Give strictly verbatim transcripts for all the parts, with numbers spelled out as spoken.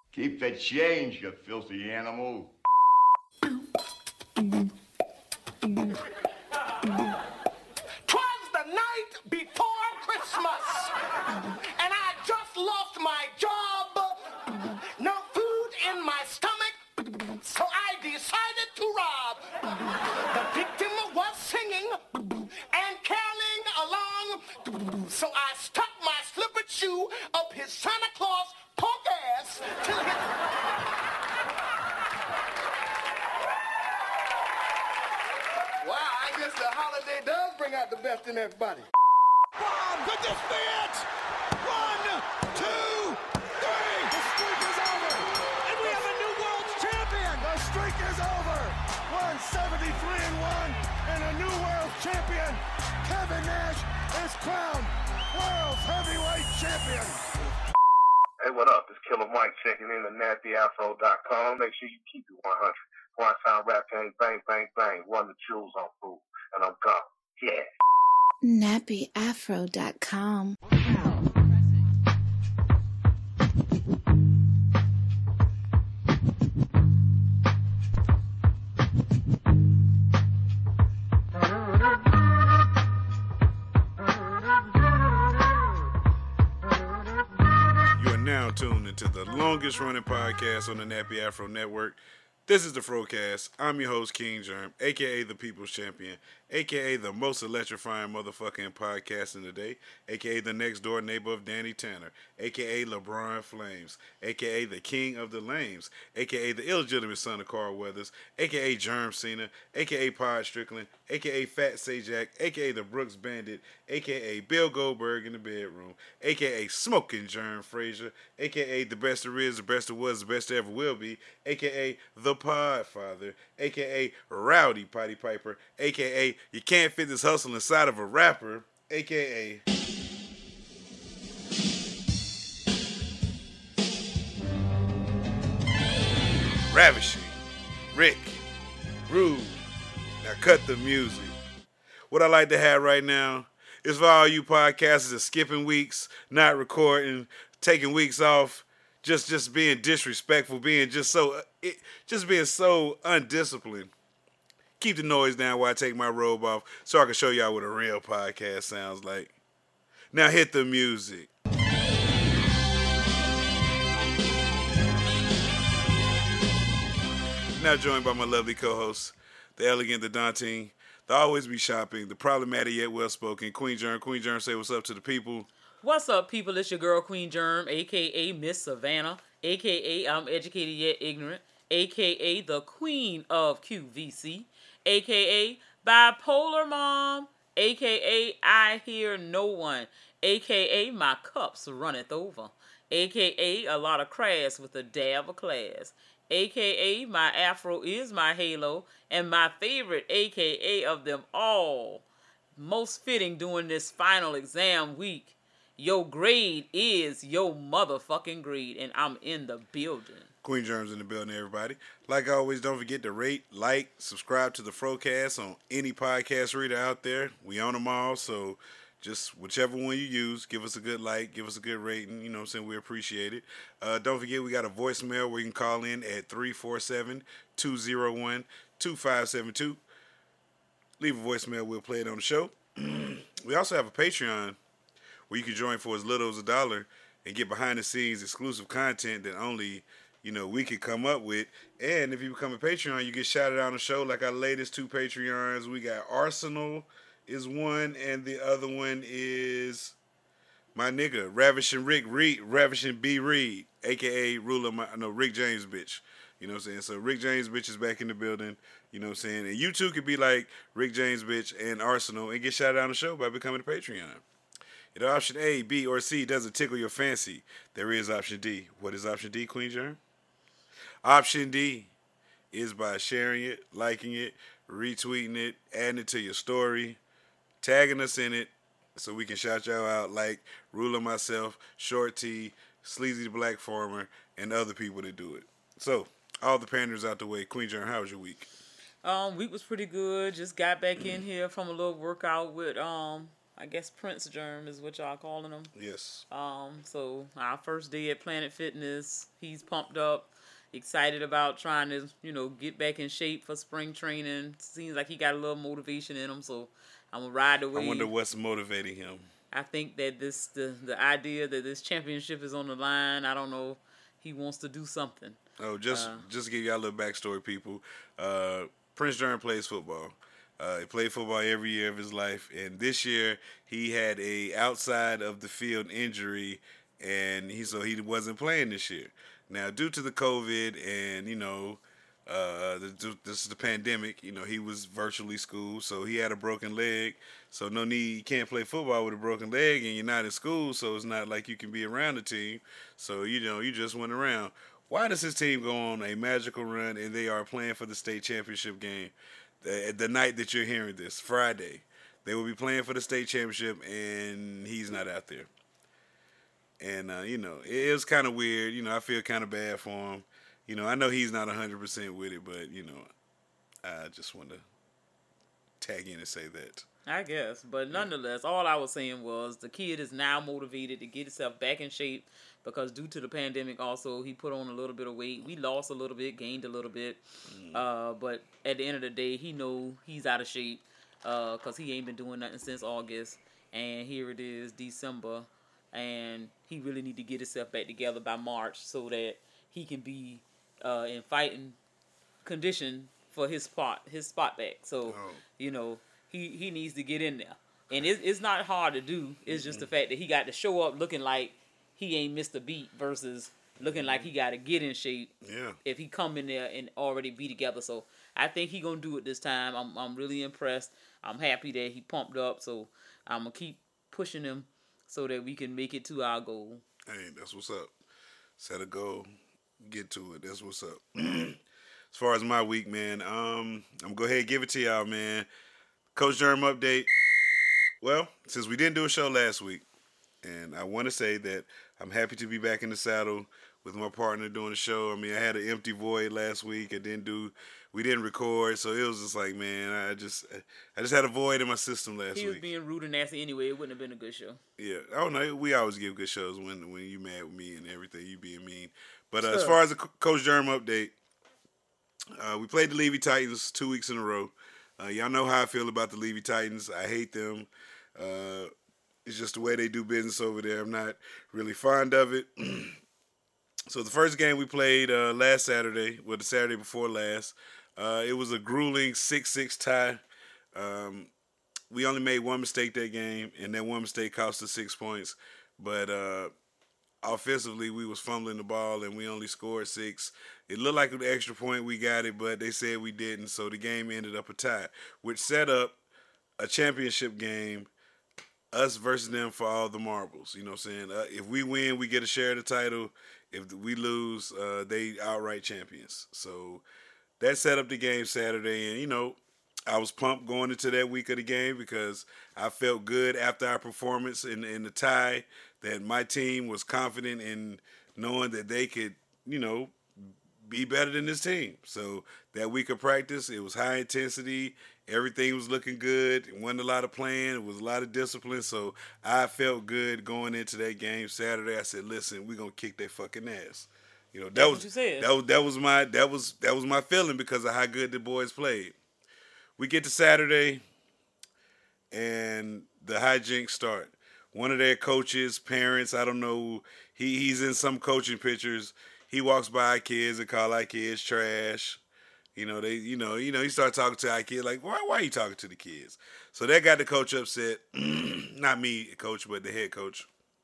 Keep the change, you filthy animal. Twas the night before Christmas, and I just lost my job. No food in my stomach, so I decided to rob. The victim was singing and caroling along, so I stuck my slippered shoe up his Santa Claus punk ass till his... Wow, I guess the holiday does bring out the best in everybody. One, could this be it? One, two, three. The streak is over. And we have a new world champion. The streak is over. one seventy-three and one and a new world champion. Kevin Nash is crowned world's heavyweight champion. Hey, what up? It's Killer Mike checking in at nappy afro dot com. Make sure you keep it one hundred. One sound rap gang, bang, bang, bang. Run the jewels on food. And I'm gone. Yeah. nappy afro dot com. You are now tuned into the longest running podcast on the Nappy Afro Network. This is the Frocast. I'm your host, King Germ, a k a the People's Champion, a k a the most electrifying motherfucking podcast in the day, a k a the next door neighbor of Danny Tanner, a k a LeBron Flames, a k a the King of the Lames, a k a the illegitimate son of Carl Weathers, a k a Germ Cena, a k a Pod Strickland, a k a Fat Sajak, a k a the Brooks Bandit, a k a Bill Goldberg in the bedroom, a k a Smoking Germ Frazier, a k a the best there is, the best there was, the best there ever will be, a k a the Podfather, a k a Rowdy Potty Piper, a k a you can't fit this hustle inside of a rapper, a k a Ravishing Rick Rude. Now cut the music. What I like to have right now is for all you podcasters that skipping weeks, not recording, taking weeks off, just just being disrespectful, being just so it, just being so undisciplined. Keep the noise down while I take my robe off so I can show y'all what a real podcast sounds like. Now hit the music. Now joined by my lovely co-hosts, the elegant, the daunting, the always be shopping, the problematic yet well-spoken, Queen Germ. Queen Germ, say what's up to the people. What's up, people? It's your girl, Queen Germ, a k a. Miss Savannah, a k a. I'm educated yet ignorant, a k a the Queen of Q V C, a k a. Bipolar Mom, a k a. I hear no one, a k a. My cups runneth over, a k a. A lot of crass with a dab of class, a k a. My afro is my halo, and my favorite a k a of them all, most fitting during this final exam week. Your grade is your motherfucking grade, and I'm in the building. Queen Germ's in the building, everybody. Like always, don't forget to rate, like, subscribe to the Frocast on any podcast reader out there. We own them all, so just whichever one you use, give us a good like, give us a good rating. You know what I'm saying? We appreciate it. Uh, don't forget, we got a voicemail where you can call in at three four seven, two oh one, two five seven two. Leave a voicemail, we'll play it on the show. We also have a Patreon where you can join for as little as a dollar and get behind-the-scenes exclusive content that only, you know, we could come up with. And if you become a Patreon, you get shouted out on the show like our latest two Patreons. We got Arsenal is one, and the other one is my nigga, Ravishing Rick Reed, Ravishing B. Reed, a k a. Ruler, my, no, Rick James bitch. You know what I'm saying? So Rick James bitch is back in the building. You know what I'm saying? And you too could be like Rick James bitch and Arsenal and get shouted out on the show by becoming a Patreon. If option A, B, or C doesn't tickle your fancy, there is option D. What is option D, Queen Germ? Option D is by sharing it, liking it, retweeting it, adding it to your story, tagging us in it so we can shout y'all out like Ruler, myself, Short T, Sleazy the Black Farmer, and other people that do it. So, all the panders out the way. Queen Germ, how was your week? Um, week was pretty good. Just got back in here from a little workout with um I guess Prince Germ is what y'all calling him. Yes. Um, so our first day at Planet Fitness, he's pumped up, excited about trying to, you know, get back in shape for spring training. Seems like he got a little motivation in him, so I'm gonna ride the wave. I wonder what's motivating him. I think that this the the idea that this championship is on the line. I don't know. He wants to do something. Oh, just Uh, just to give y'all a little backstory, people. Uh, Prince Germ plays football. Uh, he played football every year of his life, and this year he had a outside of the field injury, and he so he wasn't playing this year. Now, due to the COVID and you know, uh, the, this is the pandemic. You know, he was virtually school, so he had a broken leg. So no need, you can't play football with a broken leg, and you're not in school, so it's not like you can be around the team. So you know, you just went around. Why does his team go on a magical run and they are playing for the state championship game? The, the night that you're hearing this, Friday, they will be playing for the state championship, and he's not out there. And, uh, you know, it, it was kind of weird. You know, I feel kind of bad for him. You know, I know he's not one hundred percent with it, but, you know, I just want to tag in and say that. I guess, but nonetheless, all I was saying was the kid is now motivated to get himself back in shape because due to the pandemic, also he put on a little bit of weight. We lost a little bit, gained a little bit, mm. uh, but at the end of the day, he know he's out of shape because uh, he ain't been doing nothing since August, and here it is December, and he really need to get himself back together by March so that he can be uh, in fighting condition for his spot, his spot back. So oh. you know. He he needs to get in there. And it's, it's not hard to do. It's just the fact that he got to show up looking like he ain't missed a beat versus looking like he got to get in shape yeah. if he come in there and already be together. So I think he going to do it this time. I'm I'm really impressed. I'm happy that he pumped up. So I'm going to keep pushing him so that we can make it to our goal. Hey, that's what's up. Set a goal. Get to it. That's what's up. As far as my week, man, um, I'm going to go ahead and give it to y'all, man. Coach Germ update. Well, since we didn't do a show last week, and I want to say that I'm happy to be back in the saddle with my partner doing the show. I mean, I had an empty void last week. I didn't do, we didn't record, so it was just like, man, I just, I just had a void in my system last week. He was week. being rude and nasty anyway. It wouldn't have been a good show. Yeah, I don't know. We always give good shows when when you mad with me and everything. You being mean, but uh, sure. As far as the Coach Germ update, uh, we played the Levy Titans two weeks in a row. Uh, y'all know how I feel about the Levy Titans. I hate them. Uh, it's just the way they do business over there. I'm not really fond of it. So the first game we played uh, last Saturday, well, the Saturday before last, uh, it was a grueling six six tie. Um, we only made one mistake that game, and that one mistake cost us six points. But uh, offensively, we was fumbling the ball, and we only scored six. It looked like an extra point we got it, but they said we didn't, so the game ended up a tie, which set up a championship game, us versus them for all the marbles. You know what I'm saying? Uh, if we win, we get a share of the title. If we lose, uh, they outright champions. So that set up the game Saturday, and, you know, I was pumped going into that week of the game because I felt good after our performance in, in the tie that my team was confident in knowing that they could, you know, be better than this team. So that week of practice, it was high intensity. Everything was looking good. It wasn't a lot of playing. It was a lot of discipline. So I felt good going into that game Saturday. I said, listen, we're gonna kick their fucking ass. You know, that That's was what you said. that was that was my that was that was my feeling because of how good the boys played. We get to Saturday and the hijinks start. One of their coaches, parents, I don't know, he he's in some coaching pictures. He walks by our kids and call our kids trash. You know, they, you know, you know, he started talking to our kids like, why, why are you talking to the kids? So that got the coach upset. Not me, coach, but the head coach.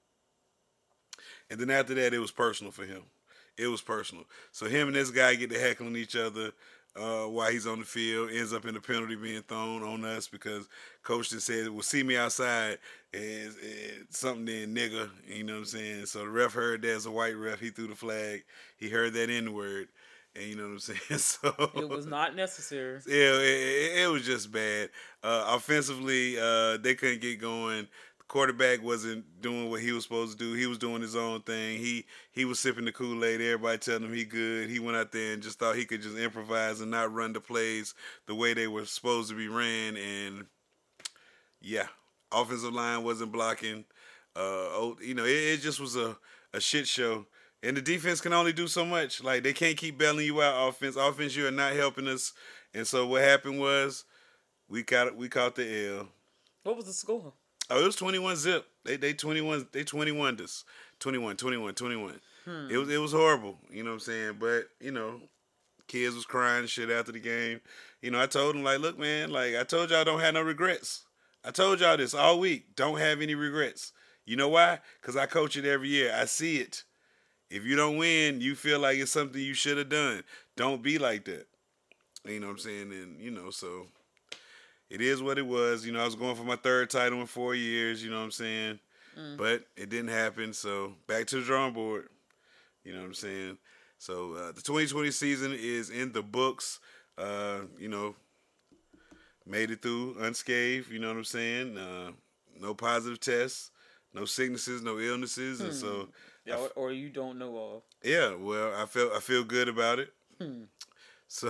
And then after that, it was personal for him. It was personal. So him and this guy get to heckling each other uh, while he's on the field. Ends up in the penalty being thrown on us because coach just said, well, see me outside. And, and something then, nigga. You know what I'm saying? So the ref heard that as a white ref. He threw the flag. He heard that N-word. And you know what I'm saying? So it was not necessary. Yeah, it, it was just bad. Uh, offensively, uh, they couldn't get going. The quarterback wasn't doing what he was supposed to do. He was doing his own thing. He he was sipping the Kool-Aid. Everybody telling him he good. He went out there and just thought he could just improvise and not run the plays the way they were supposed to be ran. And yeah, offensive line wasn't blocking. Uh, oh, you know, it, it just was a, a shit show. And the defense can only do so much. Like, they can't keep bailing you out offense. Offense, you are not helping us. And so what happened was we caught we caught the L. What was the score? Oh, it was twenty-one zip. They they twenty-one they twenty-one this. twenty-one, twenty-one, twenty-one. Hmm. It was it was horrible, you know what I'm saying? But, you know, kids was crying and shit after the game. You know, I told them, like, look, man, like, I told y'all don't have no regrets. I told y'all this all week. Don't have any regrets. You know why? Because I coach it every year. I see it. If you don't win, you feel like it's something you should have done. Don't be like that. You know what I'm saying? And, you know, so it is what it was. You know, I was going for my third title in four years, you know what I'm saying? Mm. But it didn't happen, so back to the drawing board. You know what I'm saying? So uh, the twenty twenty season is in the books. Uh, you know, made it through unscathed, you know what I'm saying? Uh, no positive tests, no sicknesses, no illnesses, hmm. and so... Yeah, or, or you don't know of. Yeah, well, I feel I feel good about it. Hmm. So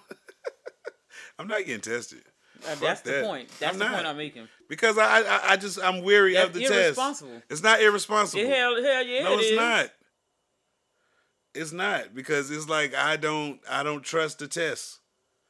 I'm not getting tested. Uh, that's the that. point. That's I'm the not. point I'm making. Because I, I, I just I'm weary that's of the irresponsible. test. It's not irresponsible. Yeah, hell, hell yeah, no, it it's is. not. It's not because it's like I don't I don't trust the test.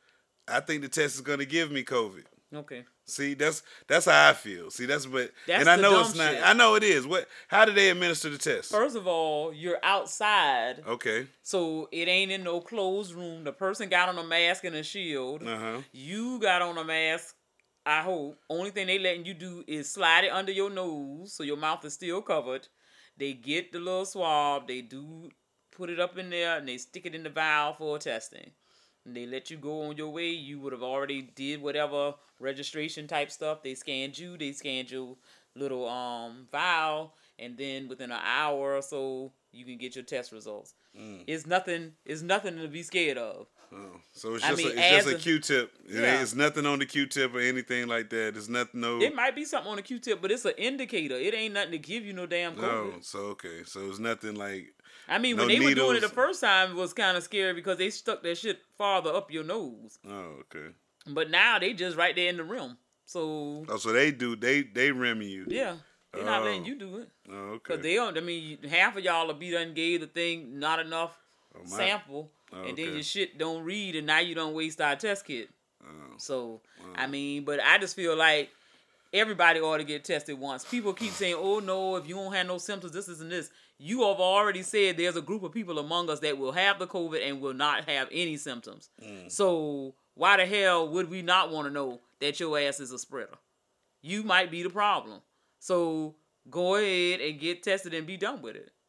I think the test is going to give me COVID. Okay. See, that's that's how I feel. See, that's but that's and I know dumb it's not. shit. I know it is. What? How do they administer the test? First of all, you're outside. Okay. So it ain't in no closed room. The person got on a mask and a shield. Uh-huh. You got on a mask. I hope. Only thing they letting you do is slide it under your nose so your mouth is still covered. They get the little swab. They do put it up in there and they stick it in the vial for testing. And they let you go on your way. You would have already did whatever registration type stuff. They scanned you. They scanned your little um vial, and then within an hour or so, you can get your test results. Mm. It's nothing. It's nothing to be scared of. Oh, so it's I just mean, a, it's just a, a Q-tip. Yeah. It's nothing on the Q-tip or anything like that. It's nothing. No. It might be something on the Q-tip, but it's an indicator. It ain't nothing to give you no damn COVID. No. So okay. So it's nothing like. I mean, no when they needles. were doing it the first time, it was kind of scary because they stuck that shit farther up your nose. Oh, okay. But now they just right there in the rim. So. Oh, so they do. They they rim you. Yeah. They're not letting you do it. Oh, okay. Because they don't, I mean, half of y'all will be done gave the thing not enough oh, sample, oh, and then okay. your shit don't read, and now you don't waste our test kit. Oh, so, wow. I mean, but I just feel like everybody ought to get tested once. People keep saying, oh, no, if you don't have no symptoms, this, this, and this. You have already said there's a group of people among us that will have the COVID and will not have any symptoms. Mm. So, why the hell would we not want to know that your ass is a spreader? You might be the problem. So go ahead and get tested and be done with it.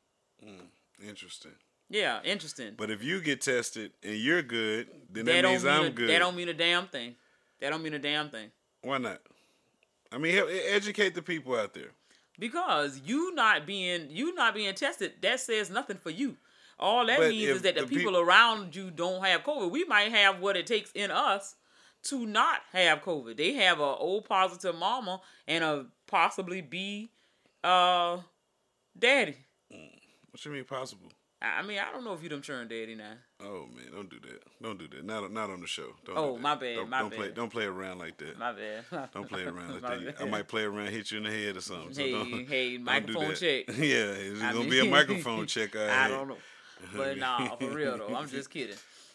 Mm, interesting. Yeah, interesting. But if you get tested and you're good, then that, that means mean I'm a, good. That don't mean a damn thing. That don't mean a damn thing. Why not? I mean, help, educate the people out there. Because you not being you not being tested, that says nothing for you. All that but means is that the, the people pe- around you don't have COVID. We might have what it takes in us to not have COVID. They have a O positive mama and a possibly B uh daddy. What you mean possible? I mean, I don't know if you done turned daddy now. Oh man, don't do that. Don't do that. Not not on the show. Don't oh, do that. my bad. Don't, my don't bad. play. Don't play around like that. My bad. Don't play around like My that. bad. I might play around, hit you in the head or something. So hey, don't, hey, don't microphone do check. Yeah, it's I gonna mean, be a microphone check. All right. I don't know, but nah, for real though, I'm just kidding.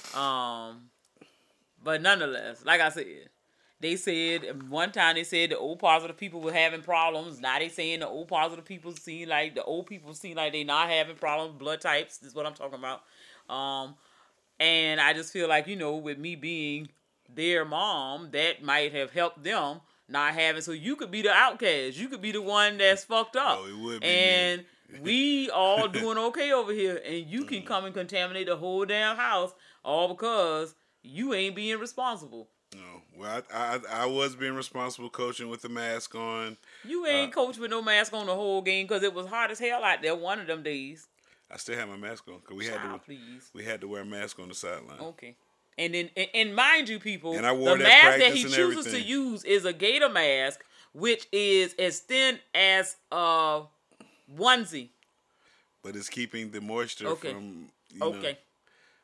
Um, but nonetheless, like I said, they said one time they said the O positive people were having problems. Now they saying the O positive people seem like the old people seem like they not having problems. Blood types is what I'm talking about. Um, and I just feel like, you know, with me being their mom, that might have helped them not having. So you could be the outcast. You could be the one that's fucked up. Oh, it would be and me. we all doing okay over here, and you can come and contaminate the whole damn house all because you ain't being responsible. No, well, I, I I was being responsible coaching with the mask on. You ain't uh, coached with no mask on the whole game because it was hot as hell out there one of them days. I still had my mask on because we had Child, to. Please. We had to wear a mask on the sideline. Okay, and then and, and mind you, people, and I wore the that mask that he and chooses everything. to use is a gator mask, which is as thin as a onesie. But it's keeping the moisture okay. from. You okay. Know,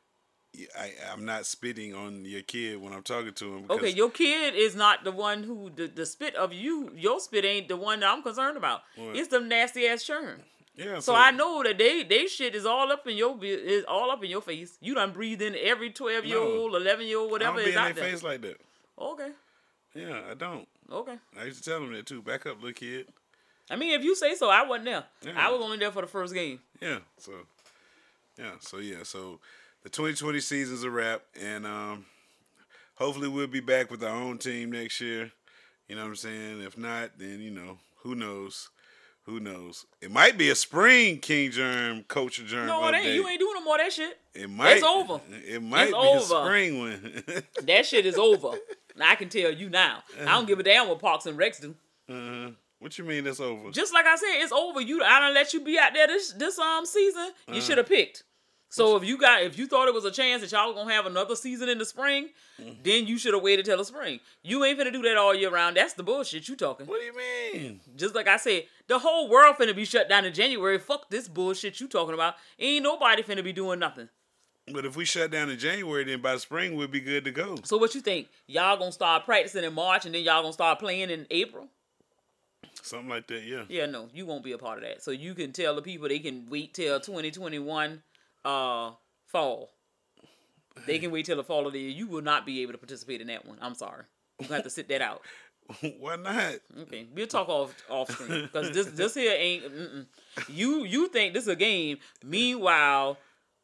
I, I'm not spitting on your kid when I'm talking to him. Because, Okay, your kid is not the one who the, the spit of you. Your spit ain't the one that I'm concerned about. What? It's them nasty ass churn. yeah. So I know that they they shit is all up in your bu- is all up in your face. You done breathed in every twelve year old, eleven year old, I whatever don't be is in out their there. face like that. Okay, Yeah, I don't. okay. I used to tell them that too. Back up, little kid. I mean, if you say so, I wasn't there. Yeah. I was only there for the first game. Yeah. So, yeah. So yeah. So the twenty twenty season's a wrap, and um, hopefully we'll be back with our own team next year. You know what I'm saying? If not, then you know who knows. Who knows? It might be a spring King Germ, Coach Germ. No, it ain't. update. You ain't doing no more of that shit. It might. It's over. It might It's be over. a spring one. That shit is over. Now, I can tell you now. I don't give a damn what Parks and Recs do. uh, what you mean it's over? Just like I said, it's over. You, I done let you be out there this this um season. You Uh-huh. should have picked. So if you got, if you thought it was a chance that y'all were gonna have another season in the spring, Mm-hmm. then you should have waited till the spring. You ain't finna do that all year round. That's the bullshit you talking. What do you mean? Just like I said, the whole world finna be shut down in January. Fuck this bullshit you talking about. Ain't nobody finna be doing nothing. But if we shut down in January, then by spring we'll be good to go. So what you think? Y'all gonna start practicing in March and then y'all gonna start playing in April? Something like that, yeah. Yeah, no, you won't be a part of that. So you can tell the people they can wait till twenty twenty-one uh fall. They can wait till the fall of the year. You will not be able to participate in that one. I'm sorry. We're gonna have to sit that out. Why not? Okay, we'll talk off off screen because this this here ain't. Mm-mm. You you think this is a game? Meanwhile,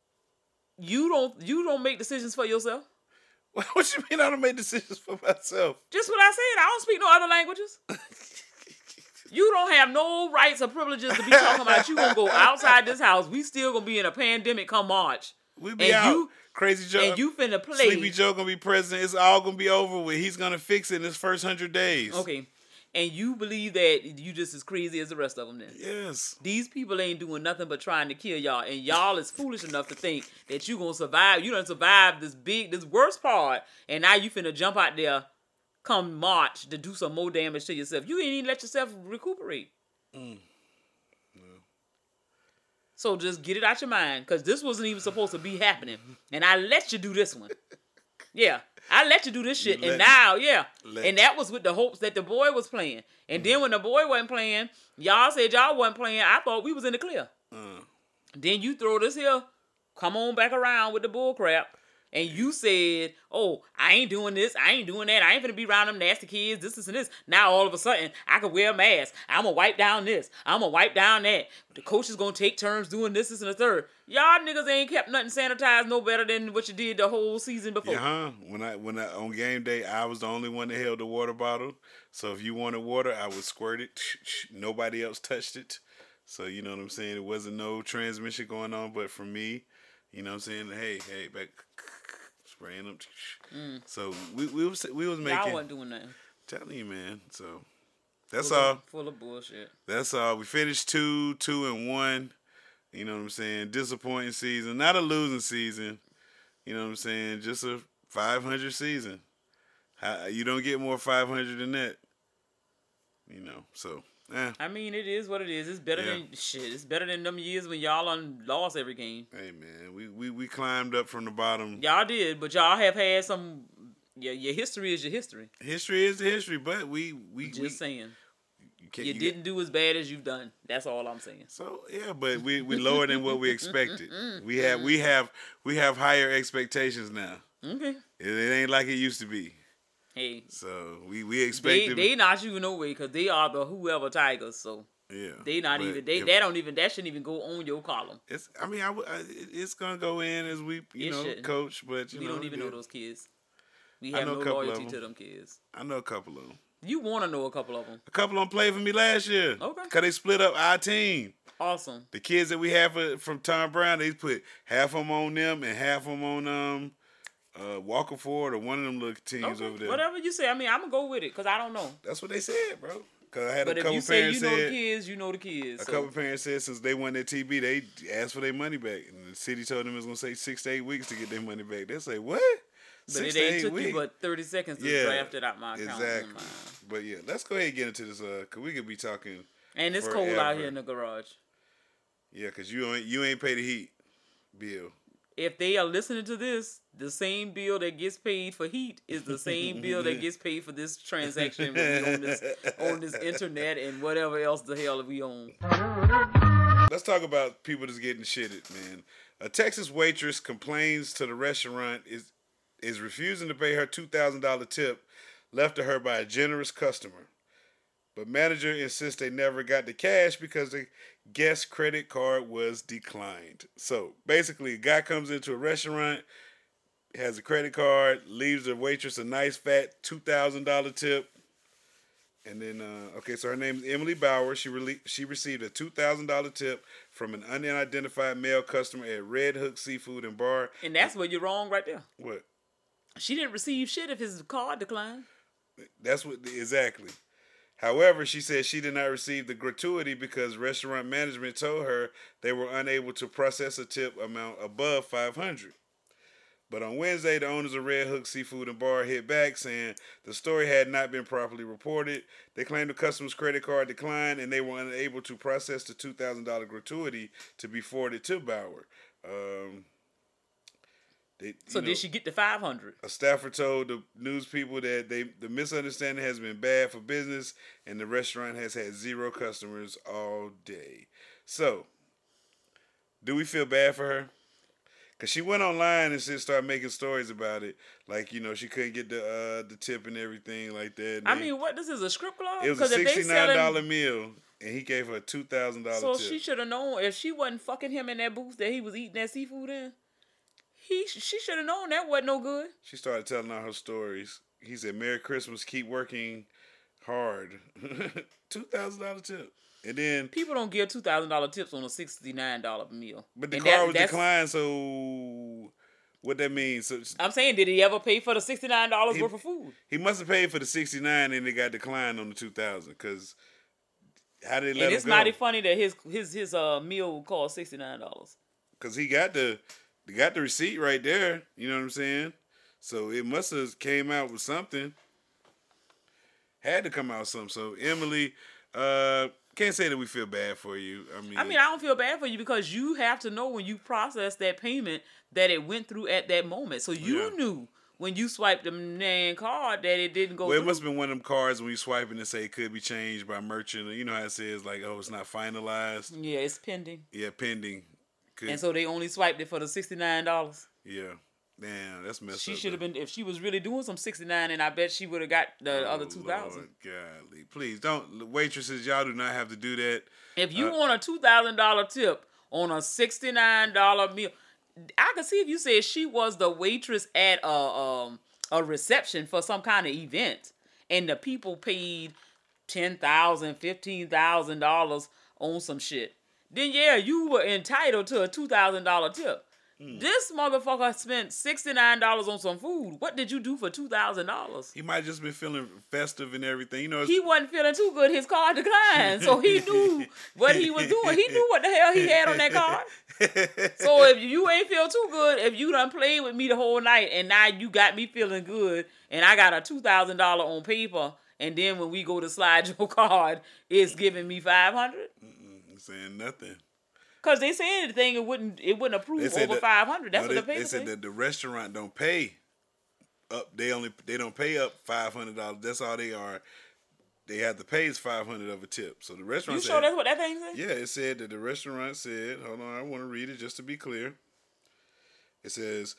you don't you don't make decisions for yourself. What you mean I don't make decisions for myself? Just what I said. I don't speak no other languages. You don't have no rights or privileges to be talking about you gonna go outside this house. We still gonna be in a pandemic come March. We be And out. you- Crazy Joe. And you finna play. Sleepy Joe gonna be president. It's all gonna be over with. He's gonna fix it in his first hundred days. Okay. And you believe that you just as crazy as the rest of them then. Yes. These people ain't doing nothing but trying to kill y'all. And y'all is foolish enough to think that you gonna survive. You done survive this big, this worst part. And now you finna jump out there come March to do some more damage to yourself. You ain't even let yourself recuperate. Mm. So just get it out your mind. Because this wasn't even supposed to be happening. And I let you do this one. Yeah. I let you do this shit. Let And now, yeah. let And that was with the hopes that the boy was playing. And then when the boy wasn't playing, y'all said y'all wasn't playing. I thought we was in the clear. Uh, Then you throw this here, come on back around with the bull crap. And you said, oh, I ain't doing this. I ain't doing that. I ain't finna be around them nasty kids. This, this, and this. Now all of a sudden, I can wear a mask. I'm gonna wipe down this. I'm gonna wipe down that. The coach is gonna take turns doing this, this, and the third. Y'all niggas ain't kept nothing sanitized no better than what you did the whole season before. yeah, huh? When I when I on game day, I was the only one that held the water bottle. So if you wanted water, I would squirt it. Nobody else touched it. So you know what I'm saying? It wasn't no transmission going on, but for me, you know what I'm saying? Hey, hey, back spraying them. Mm. So we we was we was Y'all making. wasn't doing nothing. Telling you, man. So that's full all. Of, full of bullshit. That's all. We finished two, two and one. You know what I'm saying? Disappointing season, not a losing season. You know what I'm saying? Just a five hundred season. How, you don't get more five hundred than that. You know, so. Eh. I mean, it is what it is. It's better Yeah. than shit. It's better than them years when y'all un- lost every game. Hey man, we, we we climbed up from the bottom. Y'all did, but y'all have had some. Yeah, your history is your history. History is the history, but we we Just we, saying, you, can't, you, you didn't do as bad as you've done. That's all I'm saying. So yeah, but we we lower than what we expected. We have we have we have higher expectations now. Okay. It, it ain't like it used to be. Hey, So we we they expect they not you no way because they are the whoever Tigers. So yeah. they not but even they if- that don't even that shouldn't even go on your column. It's. I mean, I, would- I. It's gonna go in as we, you It know, shouldn't. coach. But you We know, don't even know yeah, those kids. We I have know no a couple of loyalty them. to them kids. I know a couple of them. You want to know a couple of them. A couple of them played for me last year. Okay. Cause they split up our team. Awesome. The kids that we have for, from Tom Brown, they put half of them on them and half of them on um, uh, Walker Ford or one of them little teams Okay. over there. Whatever you say. I mean, I'm gonna go with it because I don't know. That's what they said, bro. Cause I had But a if couple you say parents you know the said. kids, you know the kids. A so. couple parents said since they won their T B, they asked for their money back, and the city told them it was gonna take six to eight weeks to get their money back. They say what? But Six it to ain't eight took weeks. you but thirty seconds to Yeah, draft it out my account. Exactly. Mm, But yeah, let's go ahead and get into this. Uh, cause we could be talking. And it's cold out Forever. here in the garage. Yeah, cause you ain't you ain't pay the heat bill. if they are listening to this, the same bill that gets paid for heat is the same bill that gets paid for this transaction when we on this on this internet and whatever else the hell we own. Let's talk about people that's getting shitted, man. A Texas waitress complains to the restaurant is is refusing to pay her two thousand dollars tip left to her by a generous customer. But manager insists they never got the cash because the guest credit card was declined. So basically, a guy comes into a restaurant, has a credit card, leaves the waitress a nice fat two thousand dollars tip. And then, uh, okay, so her name is Emily Bauer. She re- she received a two thousand dollars tip from an unidentified male customer at Red Hook Seafood and Bar. And that's where you're wrong right there. What? She didn't receive shit if his card declined. That's what, exactly. However, she said she did not receive the gratuity because restaurant management told her they were unable to process a tip amount above five hundred dollars. But on Wednesday, the owners of Red Hook Seafood and Bar hit back saying the story had not been properly reported. They claimed the customer's credit card declined and they were unable to process the two thousand dollars gratuity to be forwarded to Bauer. Um, they, so know, did she get the five hundred dollars? A staffer told the news people that they the misunderstanding has been bad for business and the restaurant has had zero customers all day. So, do we feel bad for her? Because she went online and she started making stories about it. Like, you know, she couldn't get the uh, the tip and everything like that. And I they, mean, what, this is a strip club? it was a sixty-nine dollars selling... meal, and he gave her a two thousand dollars so tip. So she should have known, if she wasn't fucking him in that booth that he was eating that seafood in, he she should have known that wasn't no good. She started telling all her stories. He said, Merry Christmas, keep working hard. two thousand dollars tip. And then people don't give two thousand dollars tips on a sixty-nine dollars meal. But the and car that, was declined, so what that means? So I'm saying, did he ever pay for the sixty-nine dollars he, worth of food? He must have paid for the sixty-nine and it got declined on the two thousand. Because how did they let and him it's go? mighty funny that his his his uh meal cost sixty-nine dollars. Because he got the he got the receipt right there. You know what I'm saying? So it must have came out with something. Had to come out with something. So Emily, uh. Can't say that we feel bad for you. I mean, I mean, I don't feel bad for you because you have to know when you process that payment that it went through at that moment. So you yeah. knew when you swiped the man card that it didn't go well, through. Well, it must have been one of them cards when you swipe it and say it could be changed by merchant. You know how it says, like, oh, it's not finalized. Yeah, it's pending. Yeah, pending. Could... And so they only swiped it for the sixty-nine dollars. Yeah. Damn, that's messed she up. She should have been, if she was really doing some sixty-nine, and I bet she would have got the oh, other two thousand. Golly, please don't, waitresses, y'all do not have to do that. If you uh, want a two thousand dollars tip on a sixty-nine dollars meal, I could see if you said she was the waitress at a um a reception for some kind of event, and the people paid ten thousand dollars, fifteen thousand dollars on some shit. Then yeah, you were entitled to a two thousand dollars tip. Mm. This motherfucker spent sixty-nine dollars on some food. What did you do for two thousand dollars? He might just been feeling festive and everything. You know, he wasn't feeling too good. His card declined. So he knew what he was doing. He knew what the hell he had on that card. So if you ain't feel too good, if you done played with me the whole night and now you got me feeling good and I got a two thousand dollars on paper and then when we go to slide your card, it's giving me five hundred dollars? Mm-mm, saying nothing. Cause they said the thing it wouldn't it wouldn't approve over that, five hundred. That's no, what they, the paper They said said. that the restaurant don't pay up. They only they don't pay up five hundred dollars. That's all they are. They have to pay is five hundred of a tip. So the restaurant. You said, sure that's what that thing said? Yeah, it said that the restaurant said. Hold on, I want to read it just to be clear. It says,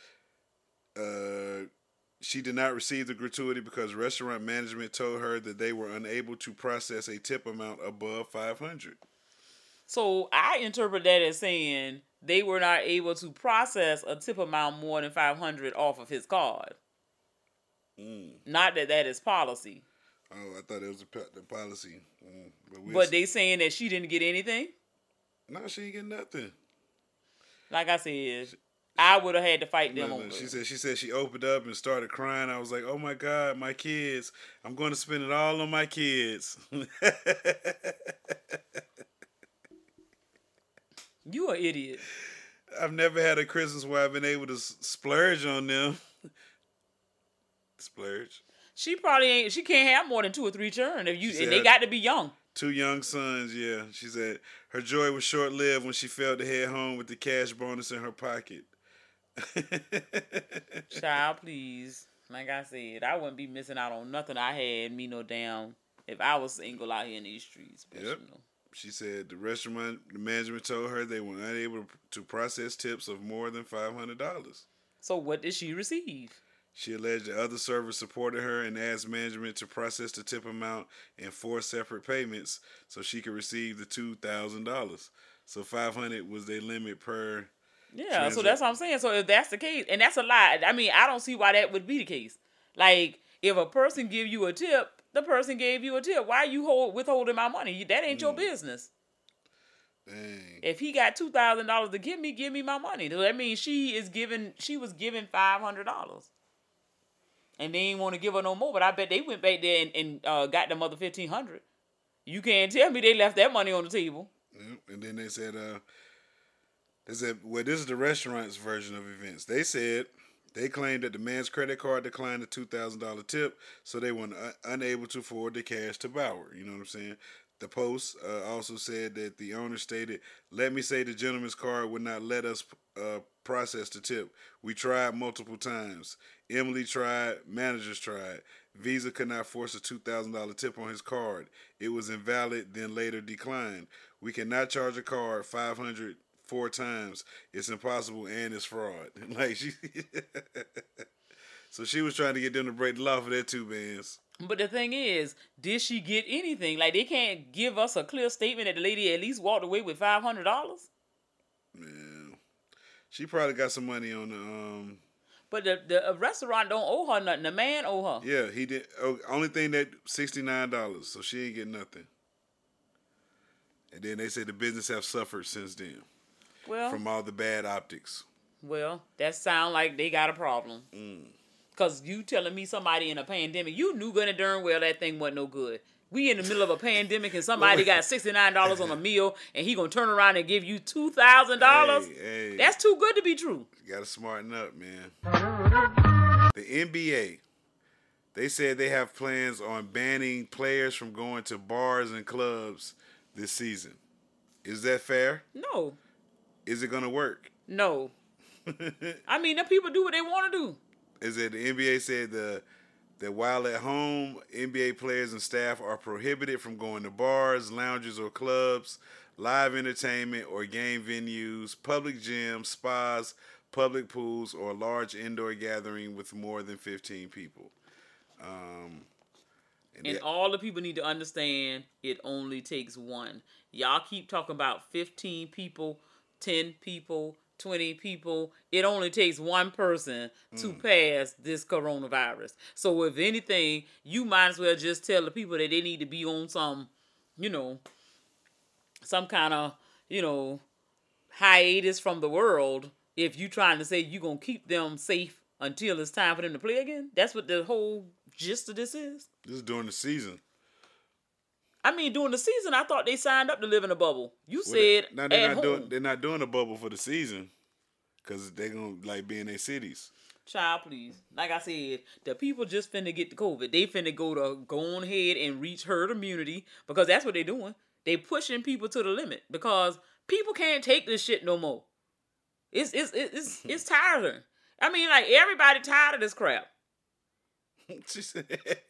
uh, she did not receive the gratuity because restaurant management told her that they were unable to process a tip amount above five hundred. So I interpret that as saying they were not able to process a tip amount more than five hundred off of his card. Mm. Not that that is policy. Oh, I thought it was the, the policy. Mm. But, we'll but they saying that she didn't get anything? No, she didn't get nothing. Like I said, I would have had to fight them no, over. No. She said she said she opened up and started crying. I was like, oh my God, my kids. I'm going to spend it all on my kids. You an idiot. I've never had a Christmas where I've been able to splurge on them. Splurge. She probably ain't. She can't have more than two or three children. If you, and they got to be young. Two young sons. Yeah, she said her joy was short lived when she failed to head home with the cash bonus in her pocket. Child, please. Like I said, I wouldn't be missing out on nothing I had me no damn if I was single out here in these streets. But, Yep. you know. She said the restaurant the management told her they were unable to process tips of more than five hundred dollars. So what did she receive? She alleged the other servers supported her and asked management to process the tip amount in four separate payments so she could receive the two thousand dollars. So five hundred dollars was their limit per. Yeah, transit. so that's what I'm saying. So if that's the case, and that's a lie, I mean, I don't see why that would be the case. Like, if a person give you a tip, the person gave you a tip. Why are you hold, withholding my money? That ain't mm. your business. Dang. If he got two thousand dollars to give me, give me my money. That means she is giving. She was giving five hundred dollars, and they ain't want to give her no more. But I bet they went back there and, and uh, got them other fifteen hundred. You can't tell me they left that money on the table. Yep. And then they said, uh, they said, well, this is the restaurant's version of events. They said they claimed that the man's credit card declined the two thousand dollars tip, so they were un- unable to forward the cash to Bauer. You know what I'm saying? The Post uh, also said that the owner stated, "Let me say the gentleman's card would not let us uh, process the tip. We tried multiple times. Emily tried, managers tried. Visa could not force a two thousand dollars tip on his card. It was invalid, then later declined. We cannot charge a card five hundred dollars four times. It's impossible and it's fraud." Like she, so she was trying to get them to break the law for their two bands. But the thing is, did she get anything? Like, they can't give us a clear statement that the lady at least walked away with five hundred dollars? Man, she probably got some money on the... um. But the the restaurant don't owe her nothing. The man owe her. Yeah, he did. Oh, only thing that sixty-nine dollars, so she ain't getting nothing. And then they say the business have suffered since then. Well, from all the bad optics. Well, that sound like they got a problem. Mm. Cause you telling me somebody in a pandemic, you knew good and darn well that thing wasn't no good. We in the middle of a pandemic and somebody got sixty-nine dollars on a meal and he gonna turn around and give you two thousand dollars? Hey, hey. That's too good to be true. You gotta smarten up, man. The N B A, they said they have plans on banning players from going to bars and clubs this season. Is that fair? No. Is it gonna work? No. I mean, the people do what they want to do. Is it the N B A said the that while at home, N B A players and staff are prohibited from going to bars, lounges, or clubs, live entertainment or game venues, public gyms, spas, public pools, or large indoor gathering with more than fifteen people. Um, and and that, all the people need to understand it only takes one. Y'all keep talking about fifteen people, ten people, twenty people. It only takes one person to mm. pass this coronavirus. So if anything, you might as well just tell the people that they need to be on some, you know, some kind of, you know, hiatus from the world if you trying to say you're going to keep them safe until it's time for them to play again. That's what the whole gist of this is. This is during the season. I mean, during the season, I thought they signed up to live in a bubble. You well, said they, now they're at not home. doing they're not doing a bubble for the season because they're gonna like be in their cities. Child, please. Like I said, the people just finna get the COVID. They finna go to go on ahead and reach herd immunity because that's what they're doing. They pushing people to the limit because people can't take this shit no more. It's it's it's it's tiring. I mean, like everybody tired of this crap. She said.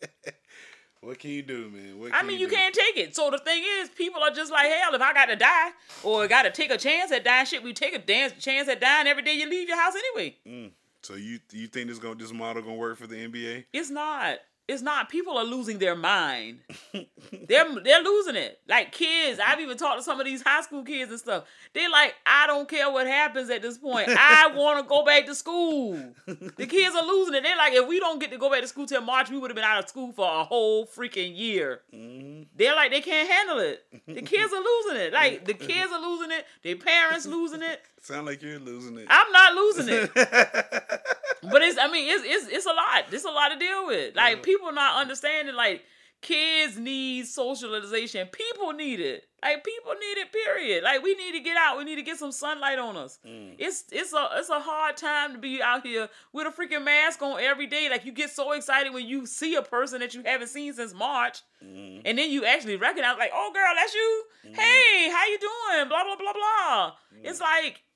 What can you do, man? What I can mean, you, you can't take it. So the thing is, people are just like, hell, if I got to die or got to take a chance at dying, shit, we take a damn chance at dying every day you leave your house anyway. Mm. So you you think this gonna this model gonna work for the N B A? It's not. It's not. People are losing their mind. they're they're losing it. Like kids, I've even talked to some of these high school kids and stuff. They're like, I don't care what happens at this point. I want to go back to school. The kids are losing it. They're like, if we don't get to go back to school till March, we would have been out of school for a whole freaking year. Mm-hmm. They're like, they can't handle it. The kids are losing it. Like, the kids are losing it. Their parents losing it. Sound like you're losing it. I'm not losing it. But it's, I mean, it's it's it's a lot. It's a lot to deal with. Like, people not understanding, like, kids need socialization. People need it. Like, people need it, period. Like, we need to get out. We need to get some sunlight on us. Mm. It's it's a it's a hard time to be out here with a freaking mask on every day. Like, you get so excited when you see a person that you haven't seen since March. Mm. And then you actually recognize, like, oh, girl, that's you? Mm. Hey, how you doing? Blah, blah, blah, blah. Mm. It's like,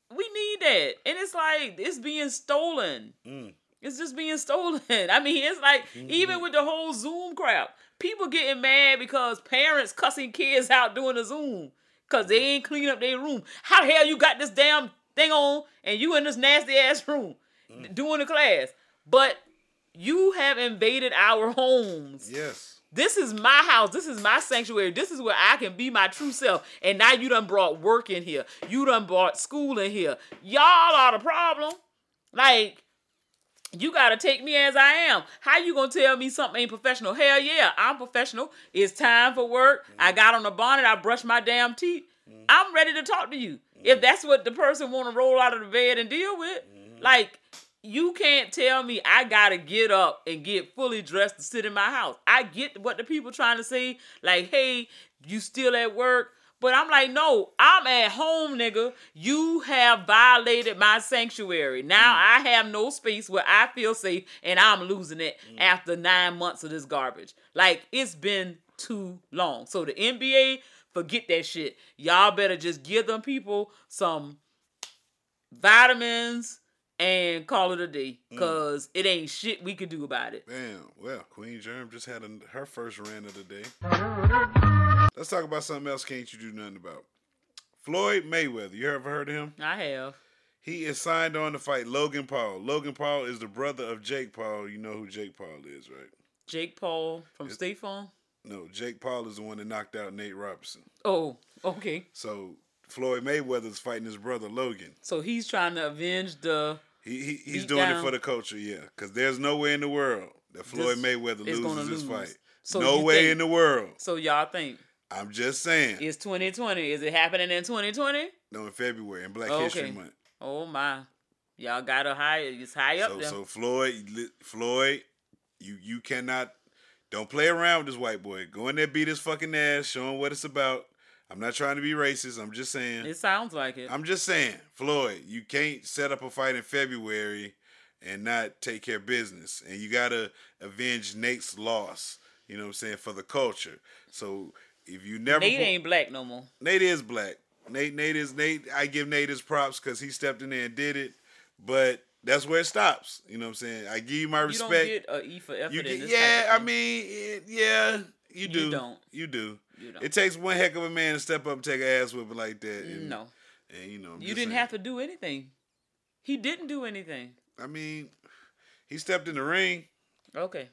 We need that. And it's like, it's being stolen. Mm. It's just being stolen. I mean, it's like, mm-hmm. even with the whole Zoom crap, people getting mad because parents cussing kids out doing the Zoom because they ain't clean up their room. How the hell you got this damn thing on and you in this nasty ass room mm. doing the class? But you have invaded our homes. Yes. This is my house. This is my sanctuary. This is where I can be my true self. And now you done brought work in here. You done brought school in here. Y'all are the problem. Like, you got to take me as I am. How you going to tell me something ain't professional? Hell yeah, I'm professional. It's time for work. Mm-hmm. I got on the bonnet. I brushed my damn teeth. Mm-hmm. I'm ready to talk to you. Mm-hmm. If that's what the person want to roll out of the bed and deal with. Mm-hmm. Like, you can't tell me I got to get up and get fully dressed to sit in my house. I get what the people trying to say. Like, hey, you still at work. But I'm like, no, I'm at home, nigga. You have violated my sanctuary. Now mm. I have no space where I feel safe, and I'm losing it mm. after nine months of this garbage. Like, it's been too long. So the N B A, forget that shit. Y'all better just give them people some vitamins and call it a day, because mm. it ain't shit we could do about it. Damn. Well, Queen Germ just had a, her first rant of the day. Let's talk about something else can't you do nothing about. Floyd Mayweather. You ever heard of him? I have. He is signed on to fight Logan Paul. Logan Paul is the brother of Jake Paul. You know who Jake Paul is, right? Jake Paul from it's, State Farm? No, Jake Paul is the one that knocked out Nate Robinson. Oh, okay. So Floyd Mayweather is fighting his brother Logan. So he's trying to avenge the... He, he He's doing down. it for the culture, yeah. Because there's no way in the world that Floyd this Mayweather loses this lose. fight. So no way think, in the world. So y'all think... I'm just saying. It's twenty twenty. Is it happening in twenty twenty? No, in February, in Black okay. History Month. Oh, my. Y'all got to high, it's high up so, there. So, Floyd, Floyd, you you cannot, don't play around with this white boy. Go in there, beat his fucking ass, show him what it's about. I'm not trying to be racist. I'm just saying. It sounds like it. I'm just saying, Floyd, you can't set up a fight in February and not take care of business. And you got to avenge Nate's loss, you know what I'm saying, for the culture. So... If you never Nate ain't black no more. Nate is black. Nate Nate is Nate. I give Nate his props because he stepped in there and did it. But that's where it stops. You know what I'm saying? I give you my respect. You don't get a E for effort you in get, this Yeah, type of I mean, it, yeah, you do. You don't. You do. You don't. It takes one heck of a man to step up and take an ass whipping like that. And, no. And you know, I'm you didn't saying. have to do anything. He didn't do anything. I mean, he stepped in the ring. Okay.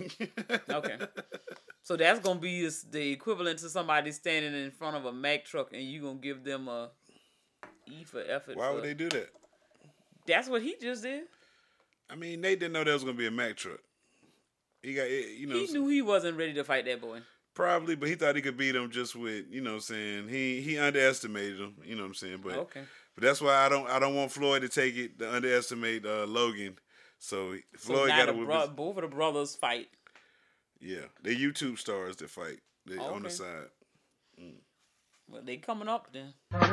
Okay. So that's gonna be the equivalent to somebody standing in front of a Mack truck and you gonna give them a E for effort. Why for, would they do that? That's what he just did. I mean, Nate didn't know there was gonna be a Mack truck. He got, you know. He knew he wasn't ready to fight that boy. Probably, but he thought he could beat him just with, you know what I'm saying. He he underestimated him, you know what I'm saying. But okay. But that's why I don't I don't want Floyd to take it to underestimate uh, Logan. So Floyd so got to bro- both of the brothers fight. Yeah, they YouTube stars that fight they, okay. on the side. Mm. Well, they coming up then.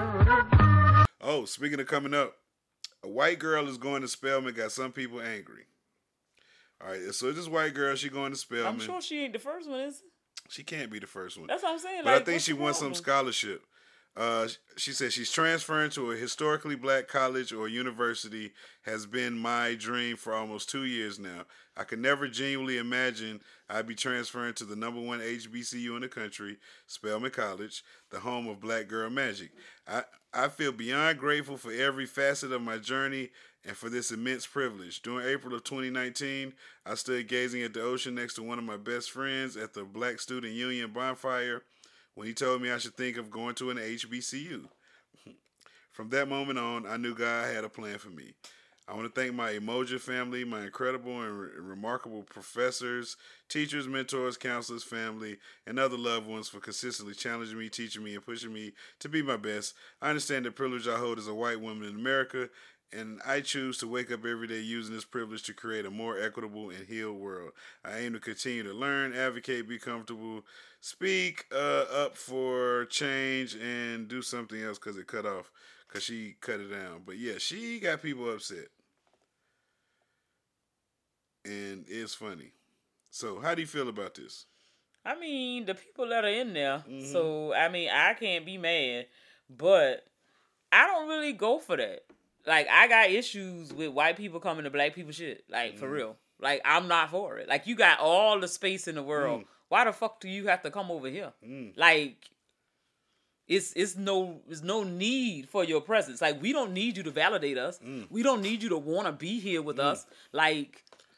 Oh, speaking of coming up, a white girl is going to Spelman. Got some people angry. All right, so this white girl, she going to Spelman. I'm sure she ain't the first one, is she? She can't be the first one. That's what I'm saying. But like, I think she won some scholarship. Uh, she said she's transferring to a historically black college or university has been my dream for almost two years now. I could never genuinely imagine I'd be transferring to the number one H B C U in the country, Spelman College, the home of Black Girl Magic. I, I feel beyond grateful for every facet of my journey and for this immense privilege. During April of twenty nineteen, I stood gazing at the ocean next to one of my best friends at the Black Student Union bonfire when he told me I should think of going to an H B C U. From that moment on, I knew God had a plan for me. I want to thank my Emoja family, my incredible and re- remarkable professors, teachers, mentors, counselors, family, and other loved ones for consistently challenging me, teaching me, and pushing me to be my best. I understand the privilege I hold as a white woman in America, and I choose to wake up every day using this privilege to create a more equitable and healed world. I aim to continue to learn, advocate, be comfortable, speak uh, up for change, and do something else because it cut off, because she cut it down. But yeah, she got people upset. And it's funny. So how do you feel about this? I mean, the people that are in there. Mm-hmm. So, I mean, I can't be mad, but I don't really go for that. Like, I got issues with white people coming to black people shit. Like, for mm. real. Like, I'm not for it. Like, you got all the space in the world. Mm. Why the fuck do you have to come over here? Mm. Like, it's it's no it's no need for your presence. Like, we don't need you to validate us. Mm. We don't need you to want to be here with mm. us. Like,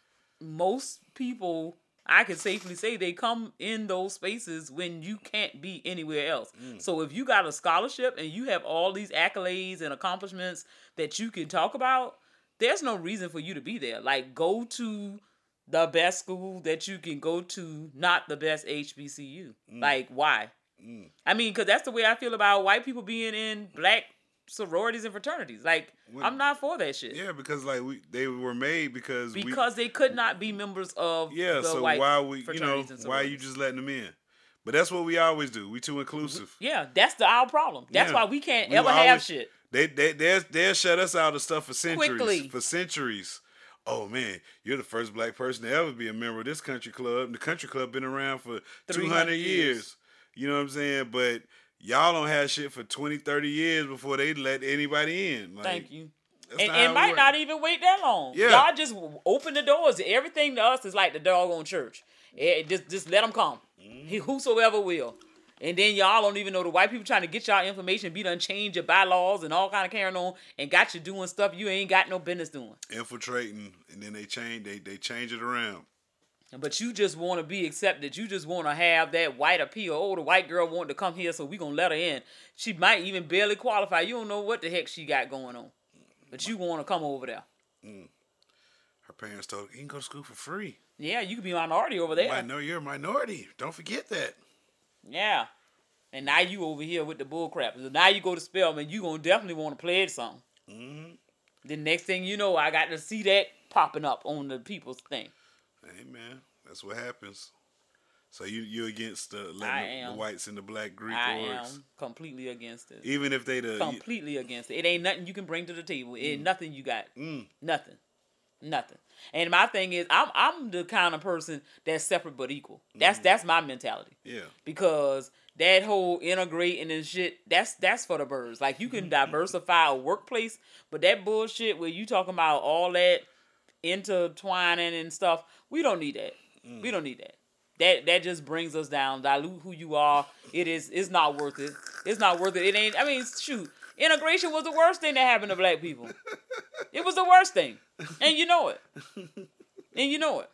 most people, I can safely say, they come in those spaces when you can't be anywhere else. Mm. So if you got a scholarship and you have all these accolades and accomplishments that you can talk about, there's no reason for you to be there. Like, go to the best school that you can go to, not the best H B C U. Mm. Like, why? Mm. I mean, because that's the way I feel about white people being in black sororities and fraternities. Like, when, I'm not for that shit. Yeah, because like we, they were made because because we, they could not be members of yeah. the so white why we you know and why are you just letting them in? But that's what we always do. We too inclusive. Yeah, that's the our problem. That's yeah. why we can't we ever always, have shit. They they they they'll shut us out of stuff for centuries. Quickly. For centuries. Oh man, you're the first black person to ever be a member of this country club. The country club been around for two hundred years. years. You know what I'm saying? But y'all don't have shit for twenty, thirty years before they let anybody in. Like, thank you. And, and might works. not even wait that long. Yeah. Y'all just open the doors. Everything to us is like the doggone church. It, just, just let them come. Mm-hmm. Whosoever will. And then y'all don't even know the white people trying to get y'all information, be done change your bylaws and all kind of carrying on, and got you doing stuff you ain't got no business doing. Infiltrating, and then they change they they change it around. But you just want to be accepted. You just want to have that white appeal. Oh, the white girl wanted to come here, so we gonna let her in. She might even barely qualify. You don't know what the heck she got going on, but you want to come over there. Mm. Her parents told her, you can go to school for free. Yeah, you could be a minority over there. I know you're a minority. Don't forget that. Yeah. And now you over here with the bull crap. So now you go to Spelman, you gonna definitely want to pledge something. Mm-hmm. The next thing you know, I got to see that popping up on the people's thing. Hey man, that's what happens. So you you against the, letting the, the whites and the black Greek I orgs? am completely against it. Even if they the completely you, against it. It ain't nothing you can bring to the table. It ain't mm. nothing you got. Mm. Nothing. Nothing. And my thing is, I'm I'm the kind of person that's separate but equal. That's mm. that's my mentality. Yeah. Because that whole integrating and shit, that's that's for the birds. Like, you can diversify a workplace, but that bullshit where you talking about all that intertwining and stuff, we don't need that. Mm. We don't need that. That that just brings us down, dilute who you are. It is it's not worth it. It's not worth it. It ain't. I mean, shoot. Integration was the worst thing that happened to black people. It was the worst thing. And you know it. And you know it.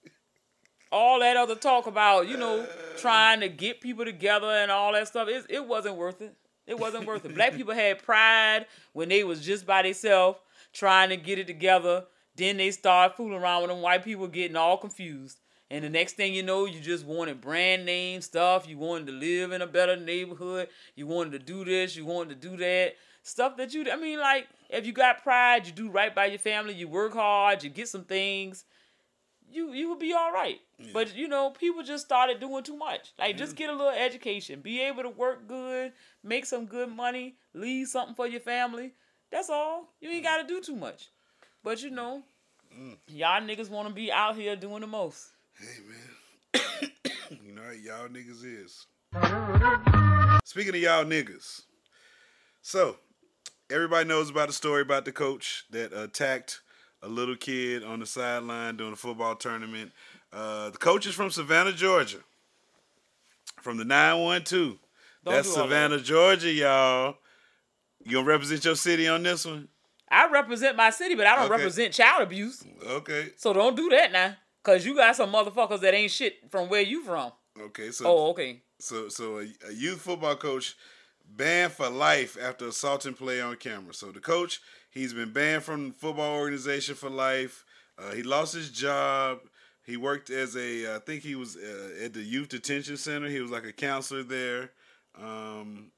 All that other talk about, you know, trying to get people together and all that stuff, it, it wasn't worth it. It wasn't worth it. Black people had pride when they was just by themselves trying to get it together. Then they start fooling around with them white people getting all confused. And the next thing you know, you just wanted brand name stuff. You wanted to live in a better neighborhood. You wanted to do this. You wanted to do that. Stuff that you, I mean, like, if you got pride, you do right by your family, you work hard, you get some things, you you would be all right. Yeah. But, you know, people just started doing too much. Like, yeah. just get a little education. Be able to work good, make some good money, leave something for your family. That's all. You ain't got to do too much. But, you know, mm. y'all niggas want to be out here doing the most. Hey, man. You know what y'all niggas is. Speaking of y'all niggas. So, everybody knows about the story about the coach that attacked a little kid on the sideline during a football tournament. Uh, the coach is from Savannah, Georgia. From the nine one two. Don't That's Savannah, that. Georgia, y'all. You gonna represent your city on this one? I represent my city, but I don't okay. represent child abuse. Okay. So don't do that now. Cause you got some motherfuckers that ain't shit from where you from. Okay, so oh, okay. So, so a, a youth football coach banned for life after assaulting player on camera. So the coach, he's been banned from the football organization for life. Uh, he lost his job. He worked as a, I think he was uh, at the youth detention center. He was like a counselor there. Um,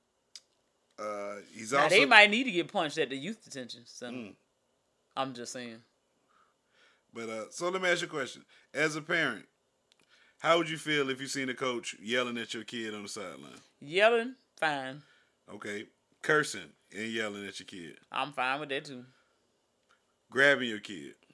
uh, he's now also they might need to get punched at the youth detention center. Mm. I'm just saying. But uh, so let me ask you a question. As a parent, how would you feel if you seen a coach yelling at your kid on the sideline? Yelling, fine. Okay. Cursing and yelling at your kid. I'm fine with that too. Grabbing your kid.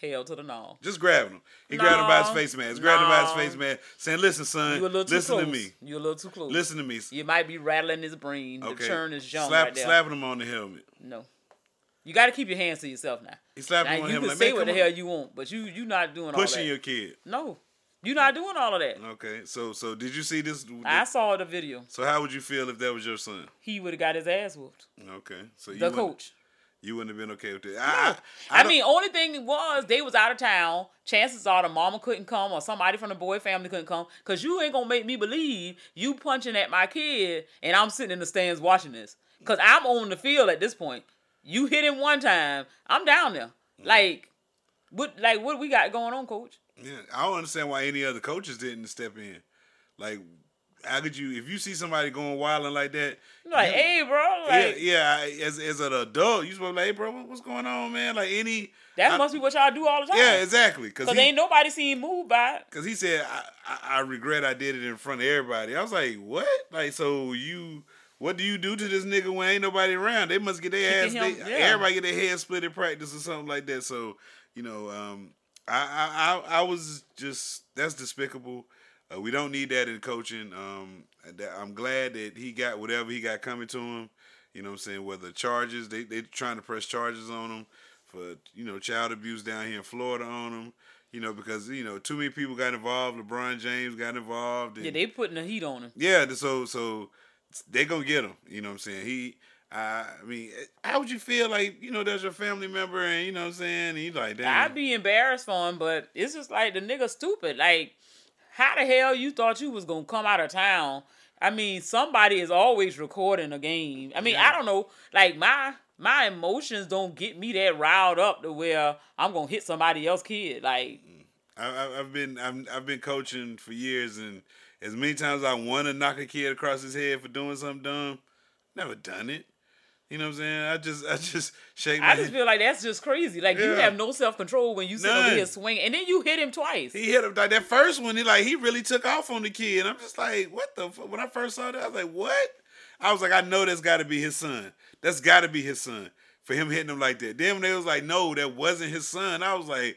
hell to the no. Just grabbing him. He No. grabbed him by his face mask. Grabbed him by his No. face mask, saying, "Listen, son. You a little too listen close. to me. You a little too close. Listen to me." You might be rattling his brain. Okay. The churn is young Slap, right there. slapping him on the helmet. No. You got to keep your hands to yourself now. He slapped Now, him on the you helmet. can Like, say man, what the come on. hell you want, but you you not doing all that. Pushing your kid. No. You're not doing all of that. Okay, so so did you see this? I saw the video. So how would you feel if that was your son? He would have got his ass whooped. Okay, so you The wouldn't- coach. You wouldn't have been okay with that. No. I, I, I, don't- mean, only thing was they was out of town. Chances are the mama couldn't come or somebody from the boy family couldn't come. Because you ain't going to make me believe you punching at my kid and I'm sitting in the stands watching this. Because I'm on the field at this point. You hit him one time, I'm down there. Like, what like what we got going on, coach? yeah, I don't understand why any other coaches didn't step in. Like, how could you, if you see somebody going wilding like that? You're like, you- hey, bro. Like, yeah, yeah. As as an adult, you supposed to be like, hey, bro, what- what's going on, man? Like any. that I- must be what y'all do all the time. Yeah, exactly. Because Because ain't nobody seen moved by it. Because he said, I, I, I regret I did it in front of everybody. I was like, what? Like, so you, what do you do to this nigga when ain't nobody around? They must get their ass, Kicking they, him, yeah. everybody get their head split in practice or something like that. So, you know, um, I, I, I, I was just, that's despicable. Uh, we don't need that in coaching. Um, that, I'm glad that he got whatever he got coming to him. You know what I'm saying? Whether charges, they they trying to press charges on him for, you know, child abuse down here in Florida on him. You know, because, you know, too many people got involved. LeBron James got involved. And, Yeah, they putting the heat on him. yeah, so so they gonna get him. You know what I'm saying? He, I, I mean, how would you feel like, you know, there's your family member and, you know what I'm saying? And you like, damn. I'd be embarrassed for him, but it's just like the nigga stupid. Like, how the hell you thought you was gonna come out of town? I mean, somebody is always recording a game. I mean, Yeah. I don't know. Like my my emotions don't get me that riled up to where I'm gonna hit somebody else's kid. Like, I, I- I've been I've, I've been coaching for years, and as many times I want to knock a kid across his head for doing something dumb, never done it. You know what I'm saying? I just I just shake my I just head. feel like that's just crazy. Like you Yeah. have no self control when you sit over None. here swinging, and then you hit him twice. He hit him like that first one. He like he really took off on the kid. And I'm just like, what the? Fuck? When I first saw that, I was like, what? I was like, I know that's got to be his son. That's got to be his son for him hitting him like that. Then when they was like, no, that wasn't his son. I was like,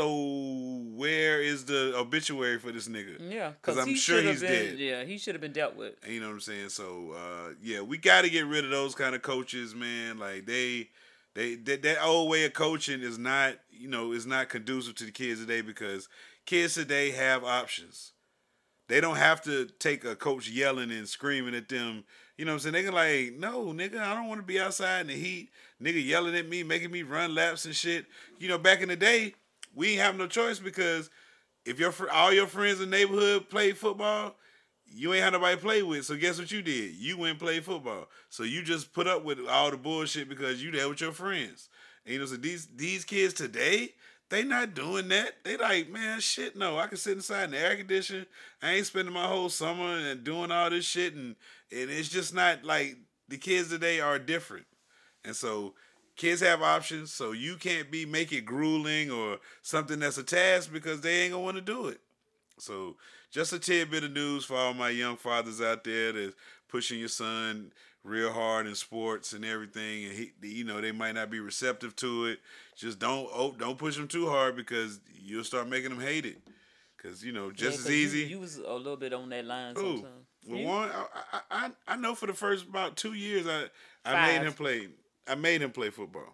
so where is the obituary for this nigga? Yeah, because I'm he sure should have he's been, dead. Yeah, he should have been dealt with. You know what I'm saying? So uh, yeah, we got to get rid of those kind of coaches, man. Like they, they, that, that old way of coaching is not, you know, is not conducive to the kids today because kids today have options. They don't have to take a coach yelling and screaming at them. You know what I'm saying? They can like, no, nigga, I don't want to be outside in the heat. Nigga yelling at me, making me run laps and shit. You know, back in the day, we ain't have no choice because if your fr- all your friends in the neighborhood played football, you ain't had nobody to play with. So guess what you did? You went and played football. So you just put up with all the bullshit because you there with your friends. And you know, so these these kids today, they not doing that. They like, man, shit, no. I can sit inside in the air conditioning. I ain't spending my whole summer and doing all this shit. And, and it's just not like the kids today are different. And so kids have options. So you can't be make it grueling or something that's a task because they ain't going to want to do it. So just a tidbit of news for all my young fathers out there that's pushing your son real hard in sports and everything, and he, you know, they might not be receptive to it. Just don't oh, don't push them too hard because you'll start making them hate it. Because you know, just Yeah, as 'cause you- easy. You, was a little bit on that line Ooh, sometimes. well, You- one, I, I I I know for the first about two years, I I Five. made him play. I made him play football.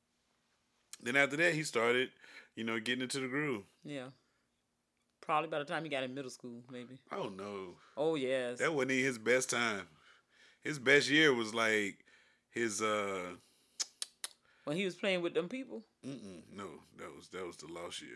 Then after that, he started, you know, getting into the groove. Yeah. Probably by the time he got in middle school, maybe. Oh no. Oh yes. That wasn't even his best time. His best year was like his uh When he was playing with them people. mm-mm, no, that was that was the lost year.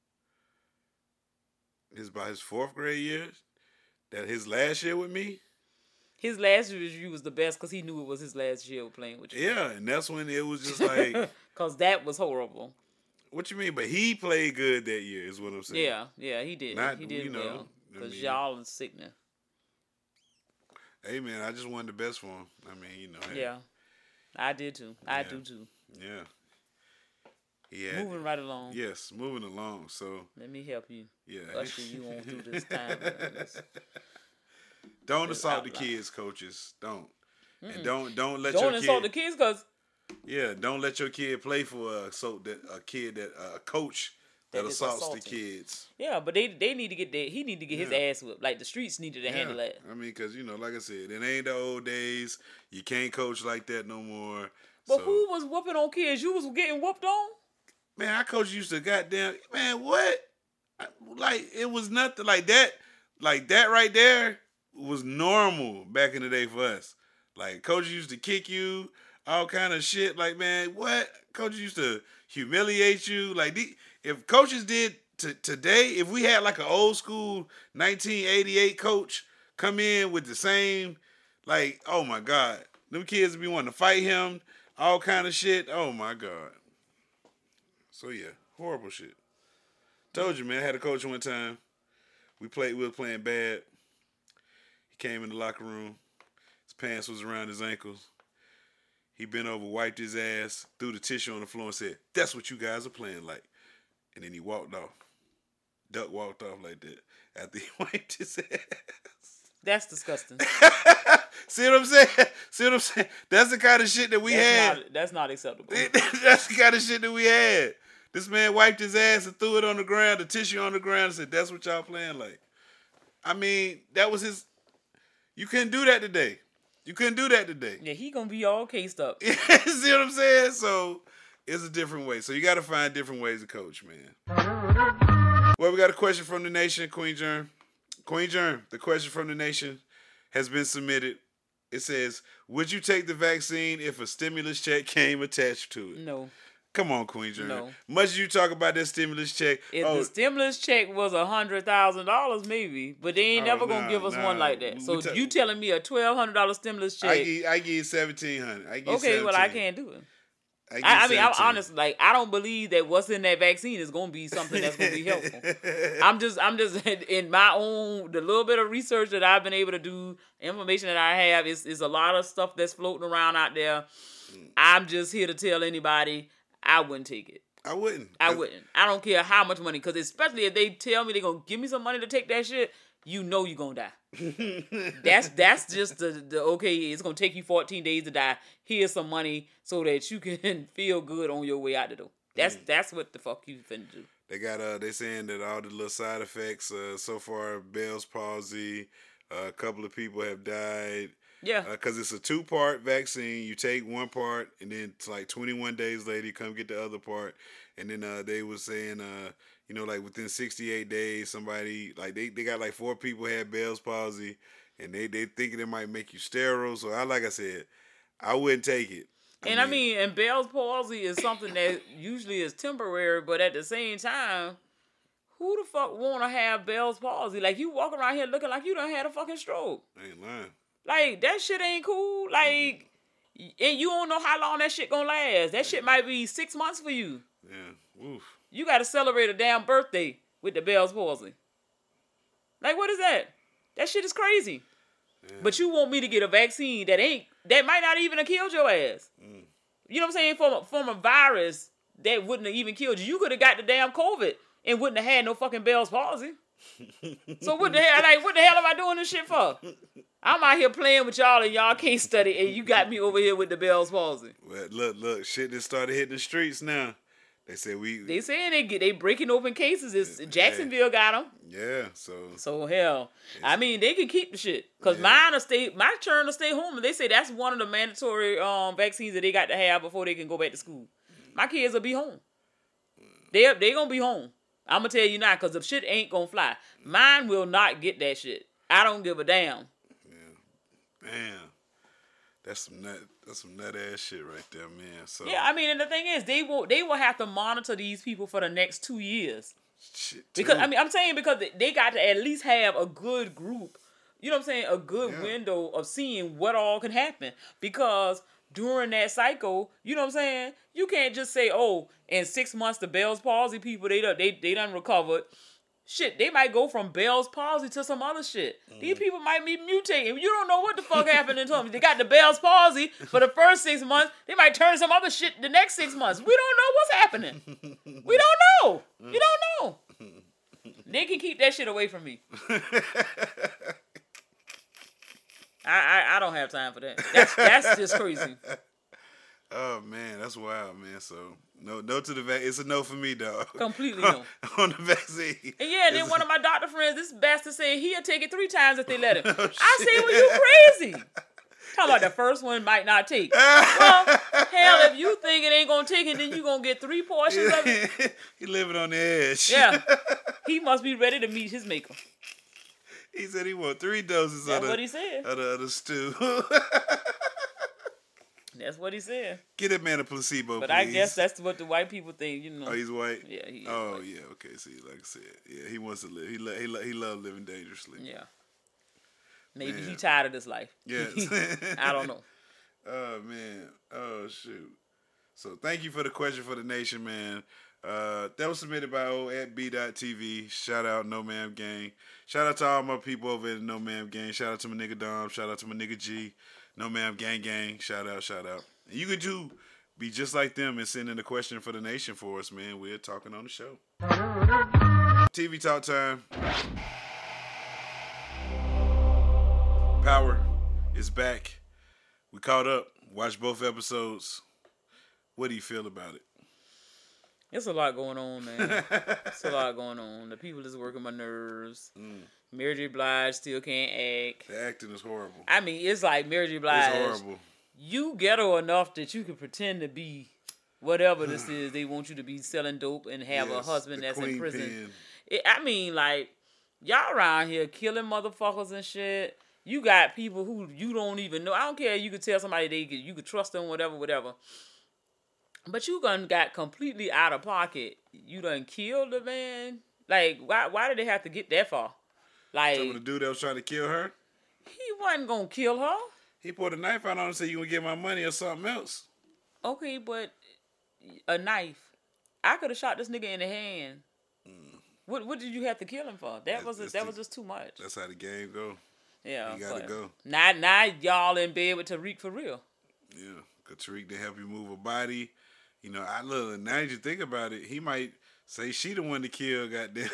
His by his fourth grade year, that his last year with me. His last year was the best because he knew it was his last year playing with you. Yeah, and that's when it was just like, Because that was horrible. what you mean? But he played good that year, is what I'm saying. Yeah, yeah, he did. Not, he did you know, well. I Because mean- y'all is sick now. Hey man, I just wanted the best for him. I mean, you know. Hey, Yeah. I did too. I Yeah. do too. Yeah. Yeah. Moving right along. Yes, moving along. So Let me help you. yeah. Usher you on through this time. This- Don't this assault the outline. kids, coaches. Don't. And don't don't let Don't your insult kid. the kids because Yeah, don't let your kid play for a so that a kid that a coach that, That is assaults the assaulting. kids. Yeah, but they they need to get that. He need to get his Yeah. ass whipped. Like the streets needed to handle that. I mean, because, you know, like I said, it ain't the old days. You can't coach like that no more. But so, who was whooping on kids? You was getting whooped on? man, our coach used to goddamn, man, what? I- Like, it was nothing like that. Like, that right there was normal back in the day for us. Like, coaches used to kick you, all kind of shit. Like, man, what? Coaches used to humiliate you. Like, the, if coaches did t- today, if we had like an old school nineteen eighty-eight coach come in with the same, like, oh my God, them kids would be wanting to fight him, all kind of shit. Oh my God. So yeah, horrible shit. Told you, man, I had a coach one time. We played, we were playing bad. He came in the locker room. His pants was around his ankles. He bent over, wiped his ass, threw the tissue on the floor and said, "That's what you guys are playing like." And then he walked off. Duck walked off like that after he wiped his ass. That's disgusting. See what I'm saying? See what I'm saying? That's the kind of shit that we that's had. Not, that's not acceptable. That's the kind of shit that we had. This man wiped his ass and threw it on the ground, the tissue on the ground, and said, "That's what y'all playing like." I mean, that was his. You couldn't do that today. You couldn't do that today. Yeah, he gonna be all cased up. See what I'm saying? So it's a different way. So you got to find different ways to coach, man. Well, we got a question from the nation, Queen Germ. Queen Germ, the question from the nation has been submitted. It says, "Would you take the vaccine if a stimulus check came attached to it?" No. Come on, Queen Germ. No. Much as you talk about that stimulus check. If oh, the stimulus check was a hundred thousand dollars, maybe, but they ain't Oh, never gonna nah, give us nah. one like that. We So ta- you telling me a twelve hundred dollar stimulus check? I give, I give you seventeen hundred. I give okay, well I seventeen. can't do it. I, give I, I mean, I'm seventeen. honest. Like, I don't believe that what's in that vaccine is gonna be something that's gonna be helpful. I'm just, I'm just in my own the little bit of research that I've been able to do, information that I have is is a lot of stuff that's floating around out there. I'm just here to tell anybody I wouldn't take it. I wouldn't. I wouldn't. I don't care how much money, because especially if they tell me they're gonna give me some money to take that shit, you know you're gonna die. that's that's just the, the okay, it's gonna take you fourteen days to die. Here's some money so that you can feel good on your way out the door. That's mm. that's what the fuck you finna do. They got uh they saying that all the little side effects, uh so far, Bell's palsy, uh, a couple of people have died. Yeah. Because uh, it's a two-part vaccine. You take one part, and then it's like twenty-one days later, you come get the other part. And then uh, they were saying, uh, you know, like within sixty-eight days, somebody, like they, they got like four people had Bell's palsy, and they, they thinking it might make you sterile. So I, like I said, I wouldn't take it. I and mean, I mean, and Bell's palsy is something that usually is temporary, but at the same time, who the fuck want to have Bell's palsy? Like, you walk around here looking like you done had a fucking stroke. I ain't lying. Like, that shit ain't cool. Like, and you don't know how long that shit gonna last. That shit might be six months for you. Yeah, oof. You gotta celebrate a damn birthday with the Bell's palsy. Like, what is that? That shit is crazy. Yeah. But you want me to get a vaccine that ain't, that might not even have killed your ass. Mm. You know what I'm saying? From a, from a virus that wouldn't have even killed you. You could have got the damn COVID and wouldn't have had no fucking Bell's palsy. So what the hell, like, what the hell am I doing this shit for? I'm out here playing with y'all and y'all can't study, and you got me over here with the Bell's palsy. Well, look, look, shit just started hitting the streets now. They said we. They saying they get they breaking open cases. It's Jacksonville got them. Yeah, so. So hell, I mean they can keep the shit because yeah. mine will stay. My turn to stay home, and they say that's one of the mandatory um vaccines that they got to have before they can go back to school. My kids will be home. They they gonna be home. I'm gonna tell you now, because the shit ain't gonna fly. Mine will not get that shit. I don't give a damn. Yeah, damn. That's some nut. That's some nut ass shit right there, man. So yeah, I mean, and the thing is, they will they will have to monitor these people for the next two years. Shit. Because too. I mean, I'm saying because they got to at least have a good group. You know what I'm saying? A good yeah. window of seeing what all can happen. Because during that cycle, you know what I'm saying? You can't just say, oh, in six months the Bell's palsy people they done, they they done recovered. Shit, they might go from Bell's palsy to some other shit. Mm. These people might be mutating. You don't know what the fuck happened to them. They got the Bell's palsy for the first six months. They might turn some other shit the next six months. We don't know what's happening. We don't know. You don't know. They can keep that shit away from me. I, I I don't have time for that. That's that's just crazy. Oh man. That's wild, man. So no, no to the vac. It's a no for me, dog. Completely no. On the vaccine. And yeah, and then It's one a- of my doctor friends, this bastard said he'll take it three times if they let him. Oh, I shit. said, well, you crazy. Talking about the first one might not take. Well, hell, if you think it ain't gonna take it, then you gonna get three portions of it. He living on the edge. Yeah. He must be ready to meet his maker. He said he want three doses That's of the, what he said. of the, of the stew. That's what he said. Get that man a placebo, But please. I guess that's what the white people think, you know. Oh, he's white? Yeah, he is Oh, white. yeah, okay. See, like I said, yeah, he wants to live. He lo- he, lo- he love living dangerously. Yeah. Maybe Man. he tired of this life. Yes. I don't know. Oh, man. Oh, shoot. So thank you for the question for the nation, man. Uh, that was submitted by O at B dot T V. Shout out No Ma'am Gang. Shout out to all my people over at No Ma'am Gang. Shout out to my nigga Dom. Shout out to my nigga G. No Ma'am Gang Gang. Shout out, shout out. And you could do be just like them and send in a question for the nation for us, man. We're talking on the show. T V talk time. Power is back. We caught up. Watched both episodes. What do you feel about it? It's a lot going on, man. It's a lot going on. The people is working my nerves. Mm. Mary J. Blige still can't act. The acting is horrible. I mean, it's like Mary J. Blige. It's horrible. You ghetto enough that you can pretend to be whatever this is. They want you to be selling dope and have Yes, a husband the that's in queen prison. pen. It, I mean, like, y'all around here killing motherfuckers and shit. You got people who you don't even know. I don't care. You could tell somebody they could, you could trust them, whatever, whatever. But you done got completely out of pocket. You done killed the man. Like, why? Why did they have to get that far? Like, So the dude that was trying to kill her, he wasn't gonna kill her. he pulled a knife out on her and said, "You gonna get my money or something else?" Okay, but a knife. I could have shot this nigga in the hand. What What did you have to kill him for? That was That's that the- was just too much. That's how the game go. Yeah, You gotta but go. Now, now y'all in bed with Tariq for real. Yeah, cause Tariq didn't help you move a body. You know, I look now that you think about it, he might say she the one to kill. Goddamn.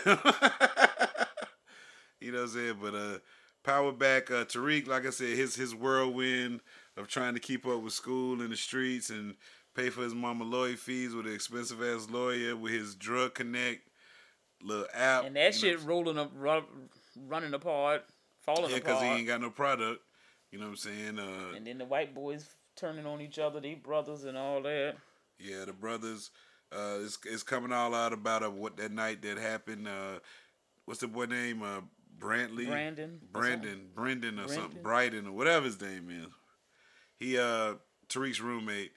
You know what I'm saying? But uh, power back, uh, Tariq. Like I said, his his whirlwind of trying to keep up with school in the streets and pay for his mama lawyer fees with an expensive ass lawyer with his drug connect little app. And that you shit know, rolling up, ru- running apart, falling yeah, apart. because he ain't got no product. You know what I'm saying? Uh, And then the white boys turning on each other, they brothers and all that. Yeah, the brothers. Uh, it's it's coming all out about uh, what that night that happened. Uh, what's the boy name? Uh, Brantley. Brandon. Brandon. Brendan or something. Brendan. Brighton or whatever his name is. He uh Tariq's roommate.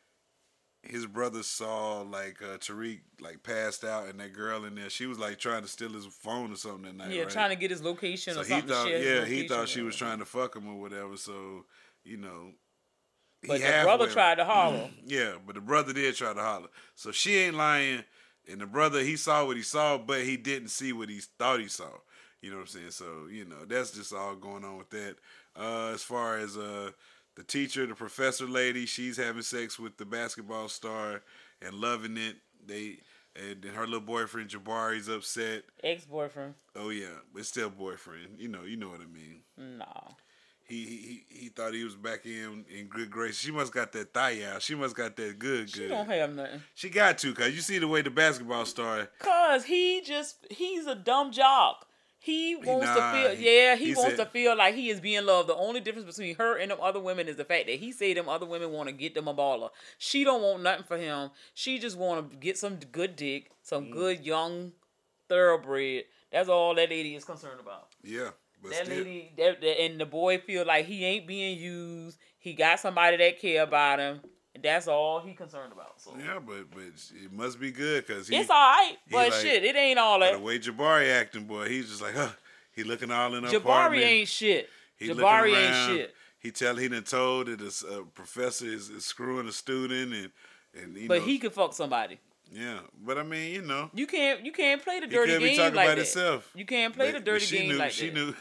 His brother saw like uh, Tariq like passed out and that girl in there. She was like trying to steal his phone or something that night. Yeah, right? trying to get his location So or he something. to thought, share his yeah, he location thought she or was whatever. trying to fuck him or whatever. So you know. he But the halfway- brother tried to holler. Yeah, but the brother did try to holler. So she ain't lying. And the brother, he saw what he saw, but he didn't see what he thought he saw. You know what I'm saying? So, you know, that's just all going on with that. Uh, as far as uh, the teacher, the professor lady, she's having sex with the basketball star and loving it. They and then her little boyfriend Jabari's upset. Ex-boyfriend. Oh yeah, but still boyfriend. You know, you know what I mean. Nah. He he he thought he was back in in good grace. She must got that thigh out. She must got that good She good. don't have nothing. She got to, cause you see the way the basketball star. Cause he just he's a dumb jock. He wants nah, to feel he- yeah, he, he wants said- to feel like he is being loved. The only difference between her and them other women is the fact that he say them other women want to get them a baller. She don't want nothing for him. She just want to get some good dick, some Mm. good young thoroughbred. That's all that lady is concerned about. Yeah, but That still, lady, that, that- and the boy feel like he ain't being used. He got somebody that care about him. And that's all he concerned about. So yeah, but but it must be good, cause he. it's all right, he but like- shit, it ain't all The that. way Jabari acting, boy, he's just like, huh. He looking all in her Jabari apartment. ain't shit. He looking Jabari ain't around. shit. He tell he done told that this uh, professor is, is screwing a student and and you But know, he could fuck somebody. yeah. But I mean, you know, You can't you can't play the he dirty could be game talking like about that. himself. You can't play But- the but dirty she game knew, like she that. knew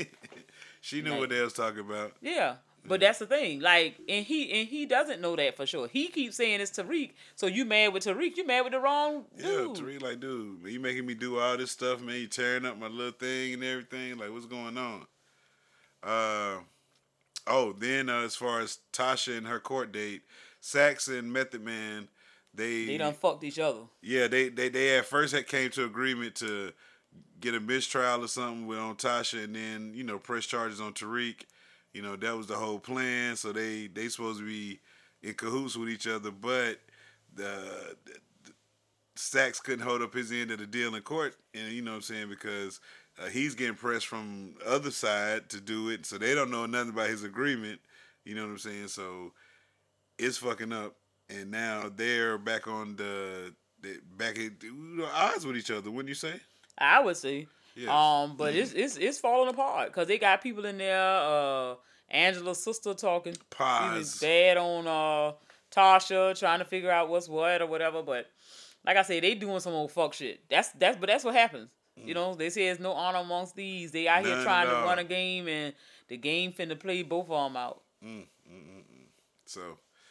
she knew Like- what they was talking about. Yeah. But that's the thing. Like, and he and he doesn't know that for sure. He keeps saying it's Tariq. So you mad with Tariq? You mad with the wrong Yeah, dude? Tariq, like, dude, man, you making me do all this stuff, man. You tearing up my little thing and everything. Like, what's going on? Uh, oh, then uh, as far as Tasha and her court date, Sax and Method Man, they They done fucked each other. Yeah, they they they at first had came to agreement to get a mistrial or something with on Tasha, and then you know press charges on Tariq. You know that was the whole plan. So they they supposed to be in cahoots with each other, but the, the Sax couldn't hold up his end of the deal in court, and you know what I'm saying because uh, he's getting pressed from the other side to do it, so they don't know nothing about his agreement. You know what I'm saying? So it's fucking up, and now they're back on the, the back at the odds with each other. Wouldn't you say? I would say. Yes. Um, but it's it's it's falling apart because they got people in there. Uh, Angela's sister talking Pause. bad on uh Tasha, trying to figure out what's what or whatever. But like I say, they doing some old fuck shit. That's that's but that's what happens. Mm. You know, they say there's no honor amongst these. They out None here trying to at all. run a game, and the game finna play both of them out. Mm, mm, mm, mm. So,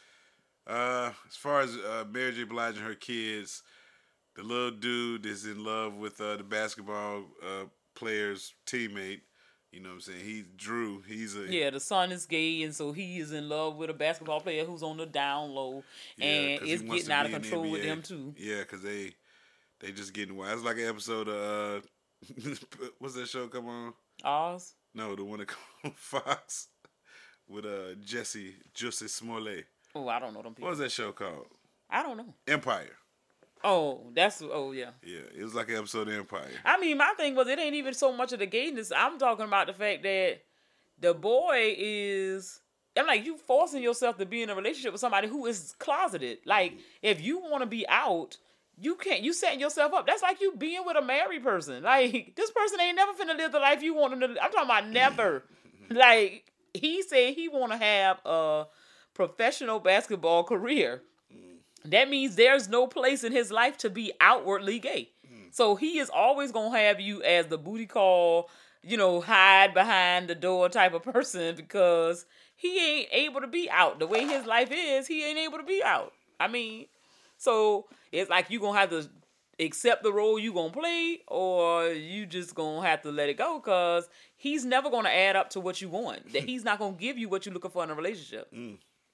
uh, as far as uh, Mary J. Blige and her kids, the little dude is in love with uh, the basketball uh, player's teammate. You know what I'm saying? He's Drew. He's a Yeah, the son is gay, and so he is in love with a basketball player who's on the down low, yeah, and 'cause he it's wants getting to out be of in the control with N B A. them too. Yeah, because they they just getting wild. It's like an episode of uh, what's that show come on? Oz? No, the one that come on Fox with uh Jesse Jussie Smollett. Oh, I don't know them people. What was that show called? I don't know. Empire. Oh, that's oh yeah. Yeah, it was like an episode of Empire. I mean, my thing was it ain't even so much of the gayness. I'm talking about the fact that the boy is. I'm like, you forcing yourself to be in a relationship with somebody who is closeted. Like, if you want to be out, you can't. You setting yourself up. That's like you being with a married person. Like, this person ain't never finna live the life you want them to. I'm talking about never. Like, he said he want to have a professional basketball career. That means there's no place in his life to be outwardly gay. Mm. So he is always going to have you as the booty call, you know, hide behind the door type of person because he ain't able to be out. The way his life is, he ain't able to be out. I mean, so it's like you going to have to accept the role you going to play or you just going to have to let it go because he's never going to add up to what you want. That he's not going to give you what you're looking for in a relationship. Mm.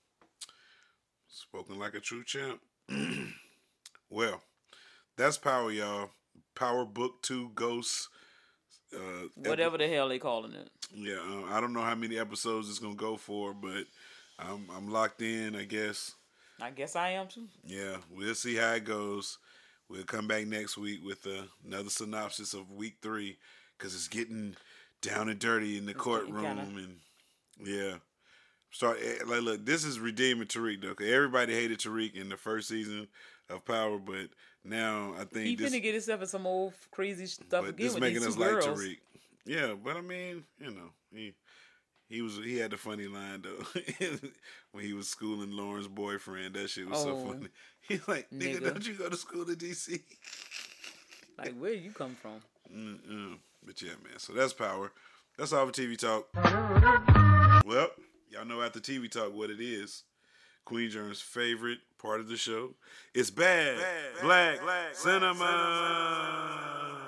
Spoken like a true champ. Well, that's Power, y'all. Power Book two Ghosts. Uh, Whatever epi- the hell they calling it. Yeah, uh, I don't know how many episodes it's going to go for, but I'm I'm locked in, I guess. I guess I am too. Yeah, we'll see how it goes. We'll come back next week with uh, another synopsis of week three because it's getting down and dirty in the it's courtroom. Kinda... And yeah. Start like look. This is redeeming Tariq though. Cause everybody hated Tariq in the first season of Power, but now I think he this, finna get himself in some old crazy stuff but again this with making these us two like girls. Tariq. Yeah, but I mean, you know, he he was he had the funny line though when he was schooling Lauren's boyfriend. That shit was oh, so funny. He's like, nigga, nigga. don't you go to school in D C? Like, where you come from? Mm-mm. But yeah, man. So that's Power. That's all for T V Talk. Well. Y'all know after T V Talk what it is. Queen Germ's favorite part of the show. It's bad, bad black, black cinema.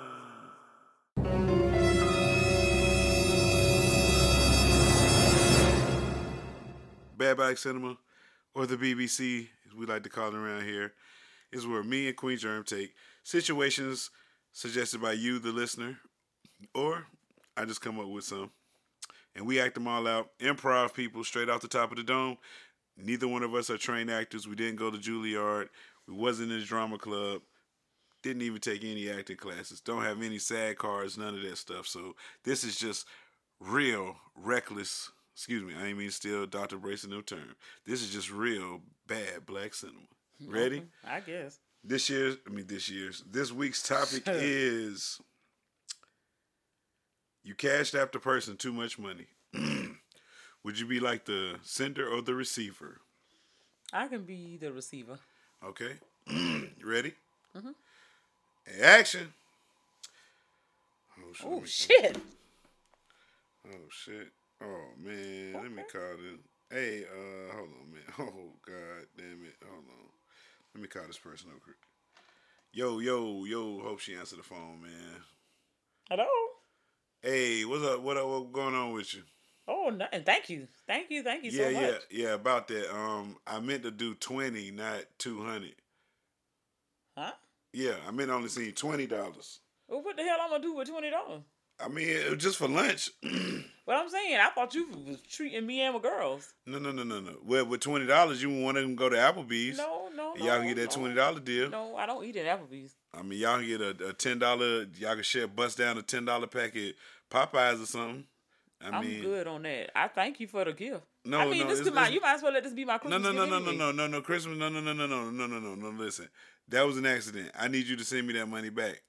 Bad Black Cinema, or the B B C, as we like to call it around here, is where me and Queen Germ take situations suggested by you, the listener, or I just come up with some. And we act them all out. Improv people, straight off the top of the dome. Neither one of us are trained actors. We didn't go to Juilliard. We wasn't in a drama club. Didn't even take any acting classes. Don't have any SAG cards, none of that stuff. So this is just real, reckless, excuse me, I ain't mean still Doctor Brayson no term. This is just real bad black cinema. Ready? I guess. This year's, I mean this year's, this week's topic is... You cashed out the person too much money. Would you be like the sender or the receiver? I can be the receiver. Okay. You ready? Mm-hmm. Hey, action. Oh, shit. Oh, shit. Oh, shit. Oh, man. Okay. Let me call this. Hey, uh, hold on, man. Oh, God damn it. Hold on. Let me call this person over. Yo, yo, yo. Hope she answered the phone, man. Hello? Hey, what's up? What up? What's going on with you? Oh, nothing. Thank you, thank you, thank you Yeah, so much. yeah, yeah. About that. Um, I meant to do twenty, not two hundred. Huh? Yeah, I meant only see twenty dollars. Well, what the hell I'm gonna do with twenty dollars? I mean, it was just for lunch. What I'm saying, I thought you was treating me and my girls. No, no, no, no, no. Well, with twenty dollars, you want them to go to Applebee's. No, no, no. Y'all can get that no. twenty dollar deal. No, I don't eat at Applebee's. I mean, y'all can get a, a ten dollar. Y'all can share bust down a ten dollar packet Popeyes or something. I I'm mean, good on that. I thank you for the gift. No, I mean, no, this it's- could my, it's- you might as well let this be my no, Christmas no, no, gift no, no, anyway. no, no, no, Christmas, no, no, no, no, no, no, no, no, no. Listen, that was an accident. I need you to send me that money back.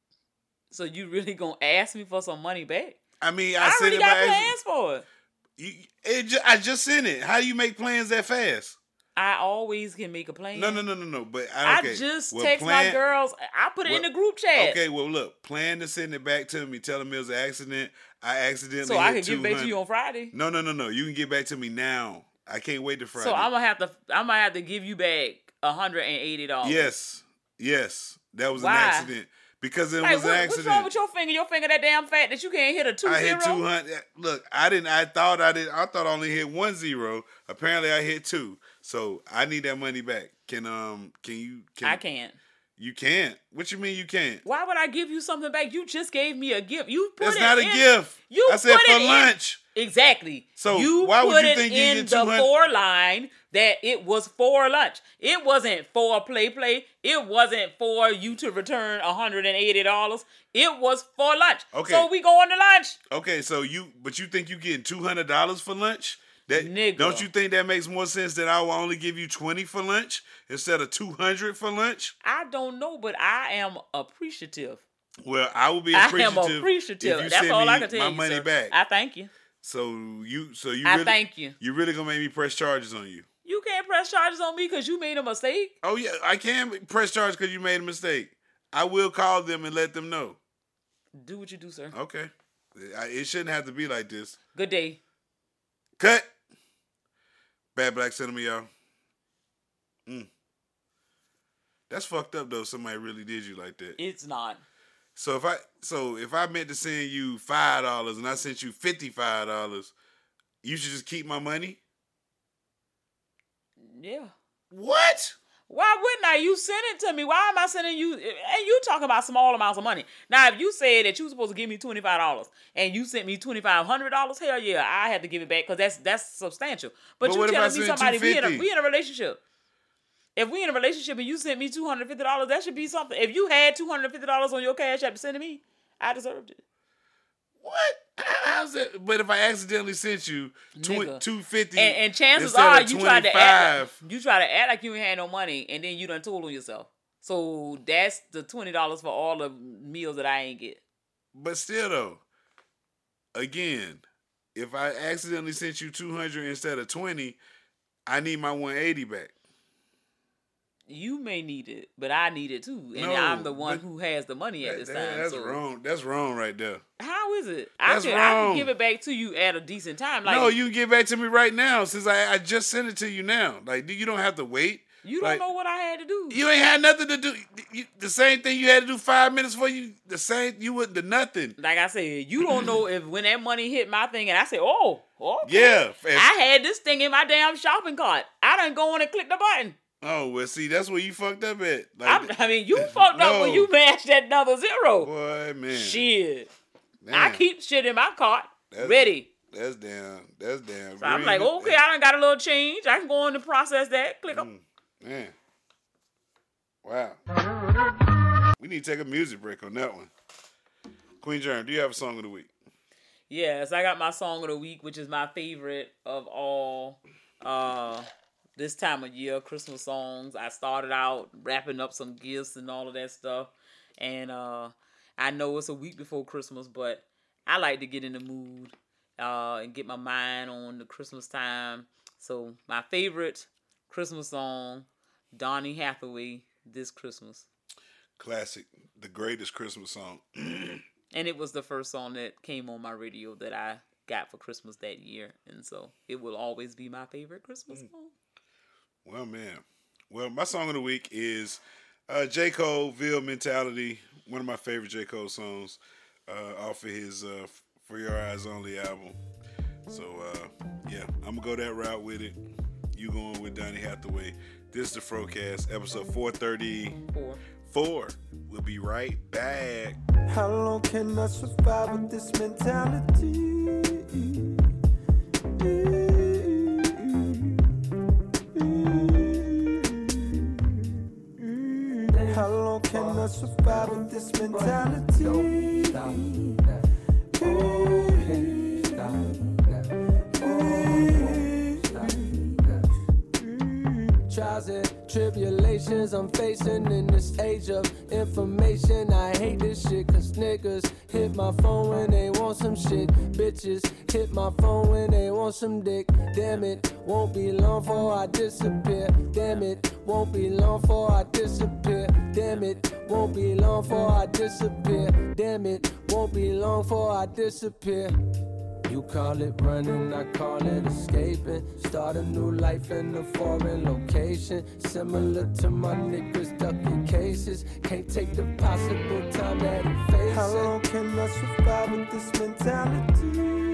So you really gonna ask me for some money back? I mean, I, I, sent already it got by accident. plans for it. You, it ju- I just sent it. How do you make plans that fast? I always can make a plan. No, no, no, no, no. But I, okay. I just well, text plan, my girls. I put it in well, the group chat. Okay, well, look, plan to send it back to me. Tell them it was an accident. I accidentally So I hit can give it back to you two hundred. on Friday. No, no, no, no. You can get back to me now. I can't wait to Friday. So I'm gonna have to. I'm gonna have to give you back one hundred and eighty dollars. Yes, yes. That was Why? an accident. Because it Like, was what, an what's accident. wrong with your finger? Your finger that damn fat that you can't hit a two I zero. hit two hundred. Look, I didn't. I thought I did. I thought I only hit one zero. Apparently, I hit two. So I need that money back. Can um? Can you? Can, I can't. You can't. What you mean you can't? Why would I give you something back? You just gave me a gift. You put That's it not a in, gift. You I said put for it in- lunch. Exactly. So you why put would you it think you in get the two hundred? for line that it was for lunch. It wasn't for play play. It wasn't for you to return one hundred eighty dollars. It was for lunch. Okay. So we going to lunch. Okay, so you, but you think you getting two hundred dollars for lunch? That Nigga. Don't you think that makes more sense that I will only give you twenty for lunch instead of two hundred for lunch? I don't know, but I am appreciative. Well, I will be I appreciative. am appreciative. If you That's send all me I can tell my you, money sir. back. I thank you. So you, so you I really, thank you. You really gonna make me press charges on you? You can't press charges on me because you made a mistake. Oh yeah, I can press charges because you made a mistake. I will call them and let them know. Do what you do, sir. Okay, I- it shouldn't have to be like this. Good day. Cut. Bad Black Cinema, y'all. Mm. That's fucked up though. Somebody really did you like that. It's not. So if I so if I meant to send you five dollars and I sent you fifty five dollars, you should just keep my money. Yeah. What? Why wouldn't I? You sent it to me. Why am I sending you? And you talking about small amounts of money. Now, if you said that you were supposed to give me twenty-five dollars and you sent me twenty-five hundred dollars, hell yeah, I had to give it back because that's that's substantial. But, But you what if I telling me sent somebody, we in, a, two hundred fifty? we in a relationship. If we in a relationship and you sent me two hundred fifty dollars, that should be something. If you had two hundred fifty dollars on your cash app to send to me, I deserved it. What? How's that? But if I accidentally sent you Nigga. two fifty, And, and chances instead are of you tried to act twenty-five, like, you try to act like you ain't had no money and then you done told on yourself. So that's the twenty dollars for all the meals that I ain't get. but still though, again, if I accidentally sent you two hundred instead of twenty, I need my one eighty back. You may need it, but I need it too. And No, I'm the one but who has the money at That- this that- time. that's so wrong. That's wrong right there. how is it? I That's can, I wrong. can give it back to you at a decent time. Like no, you can get back to me right now since I, I just sent it to you now. Like you don't have to wait. you don't like, know what I had to do. You ain't had nothing to do. You, the same thing you had to do five minutes for you. The same you wouldn't do nothing. Like I said, you don't know if when that money hit my thing and I said, oh, okay. Yeah. if- I had this thing in my damn shopping cart. I done go on and click the button. oh well, see that's where you fucked up at. I'm, Like, I mean, you fucked up when No. you mashed that another zero. boy, man. Shit. Damn, I keep shit in my cart That's- ready. That's damn. That's damn. So I'm green. like, okay, I done got a little change. I can go on and process that. Click up. Mm, man. Wow. We need to take a music break on that one. Queen Germ, do you have a song of the week? Yes, I got my song of the week, which is my favorite of all uh, this time of year, Christmas songs. I started out wrapping up some gifts and all of that stuff. And uh, I know it's a week before Christmas, but I like to get in the mood uh, and get my mind on the Christmas time. So my favorite Christmas song, Donny Hathaway, This Christmas. Classic. The greatest Christmas song. And it was the first song that came on my radio that I got for Christmas that year. And so it will always be my favorite Christmas song. Well, man. Well, my song of the week is uh, J. Cole, Ville Mentality. One of my favorite J. Cole songs uh, off of his uh, For Your Eyes Only album. So, uh, yeah, I'm going to go that route with it. You going with Donnie Hathaway. This is the Frocast, episode four thirty-four. Four. We'll be right back. How long can I survive with this mentality? How long can I survive with this mentality? Trials and tribulations I'm facing in this age of information. I hate this shit cause niggas hit my phone when they want some shit. Bitches hit my phone when they want some dick. Damn it, won't be long before I disappear. Damn it, won't be long before I disappear. Damn it, won't be long before I disappear. Damn it, won't be long before I disappear. You call it running, I call it escaping. Start a new life in a foreign location. Similar to my niggas ducking cases. Can't take the possible time that he faces. How long can I survive with this mentality?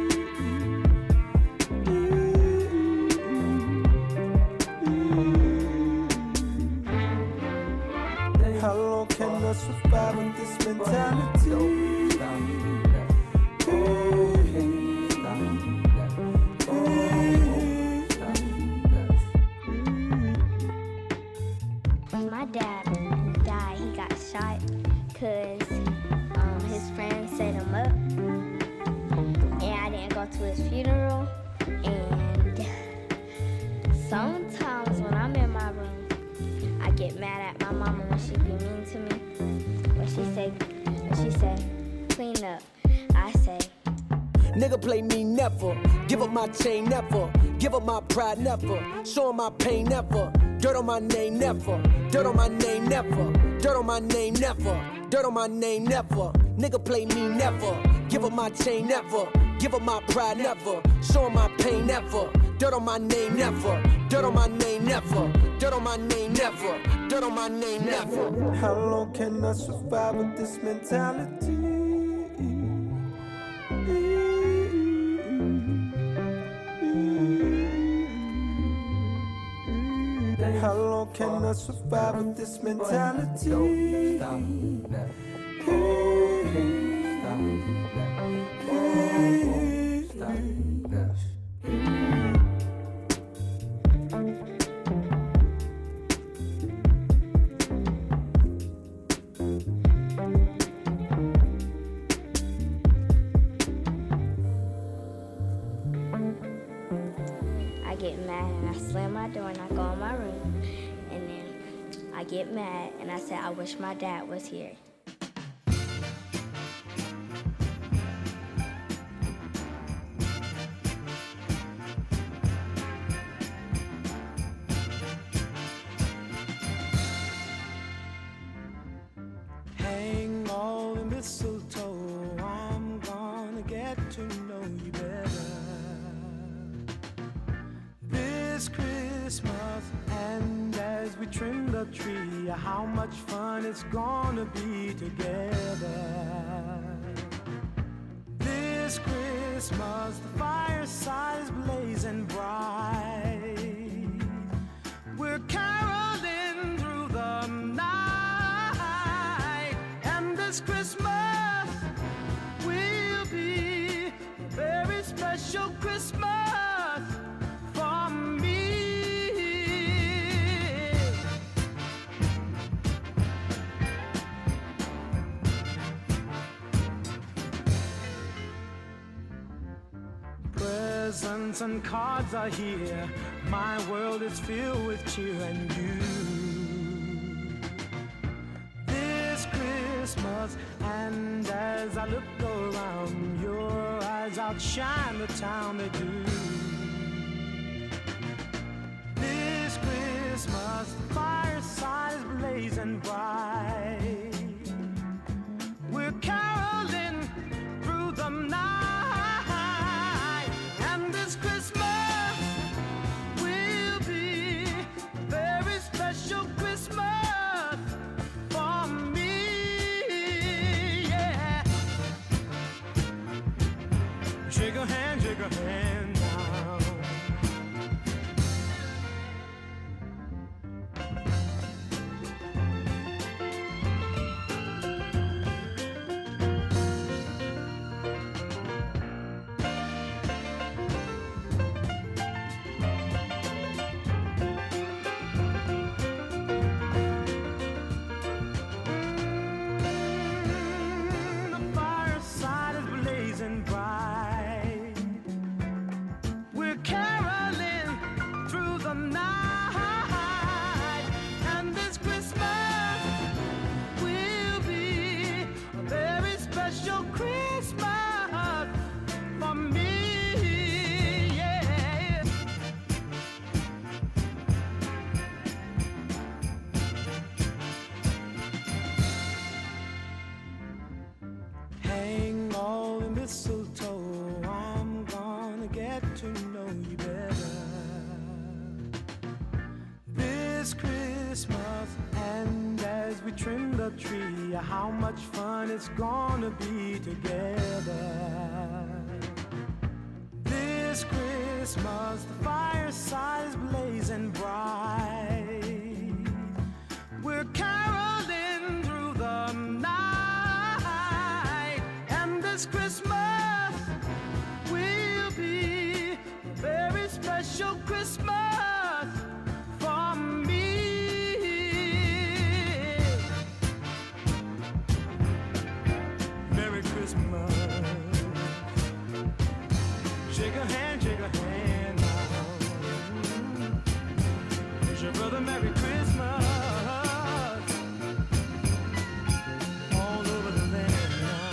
How long can I survive with this mentality? My dad died, he got shot because um, his friends set him up, and I didn't go to his funeral. And sometimes when I'm in my room, I get mad at my mama when she be mean to me. When she say, when she say, clean up, I say, Nigga play me never, give up my chain never, give up my pride never, show 'em my pain never, dirt on my name never, dirt on my name never, dirt on my name never, dirt on my name never. Nigga play me never, give up my chain never, give up my pride never, show 'em my pain never, dirt on my name never, dirt on my name never, dirt on my name never, dirt on my name never. How long can I survive with this mentality? How long can I survive with this mentality? I get mad and I slam my door and I go in my room, and then I get mad and I say, I wish my dad was here. Hang all the mistletoe, I'm gonna get to know you better this Christmas. And as we trim the tree, how much fun it's gonna be together this Christmas. The fireside is blazing bright, we're caroling through the night, and this Christmas will be a very special Christmas for me. Presents and cards are here, my world is filled with cheer and you. This Christmas, and as I look around, your eyes outshine the town they do. This Christmas, the fireside is blazing bright, we're caroling through the night, and this Christmas will be a very special Christmas for me, yeah. Shake a hand, shake a hand. how much fun it's gonna be together. This Christmas, the fireside is blazing bright. We're caroling through the night, and this Christmas will be a very special Christmas for me. Merry Christmas. Shake a hand, shake a hand now. Wish your brother Merry Christmas. All over the land now.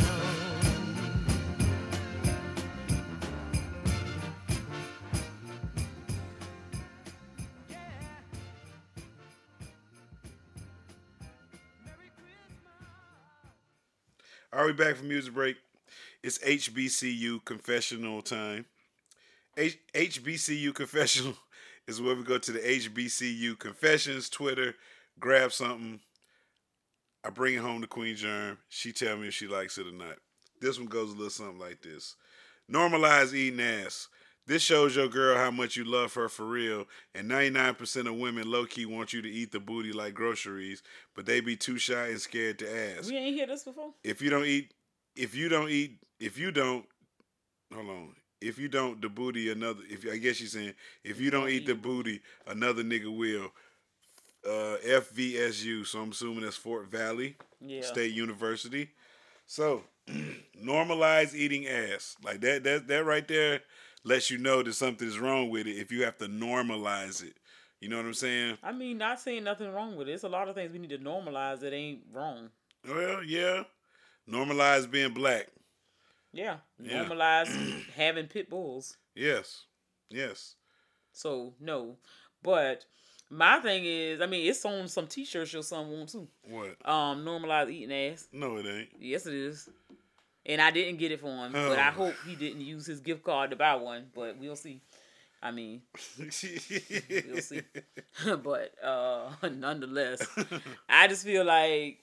Are we back from music break? It's H B C U confessional time. H- HBCU confessional is where we go to the H B C U confessions, Twitter, grab something. I bring it home to Queen Germ. She tell me if she likes it or not. This one goes a little something like this. Normalize eating ass. This shows your girl how much you love her for real, and ninety-nine percent of women low-key want you to eat the booty like groceries, but they be too shy and scared to ask. We ain't hear this before? If you don't eat, if you don't eat, if you don't, hold on. If you don't, the booty, another, if I guess she's saying, if you don't eat the booty, another nigga will. Uh, F V S U, so I'm assuming that's Fort Valley Yeah. State University. So, normalize eating ass. Like that, that, that right there lets you know that something is wrong with it if you have to normalize it. You know what I'm saying? I mean, not saying nothing wrong with it. It's a lot of things we need to normalize that ain't wrong. Well, yeah. Normalize being black. Yeah. Yeah. Normalize having pit bulls. Yes. Yes. So, no. But my thing is, I mean, it's on some t-shirts your son wants too. What? Um, normalize eating ass. No, it ain't. Yes, it is. And I didn't get it for him, but I hope he didn't use his gift card to buy one. But we'll see. I mean, we'll see. But uh, nonetheless, I just feel like,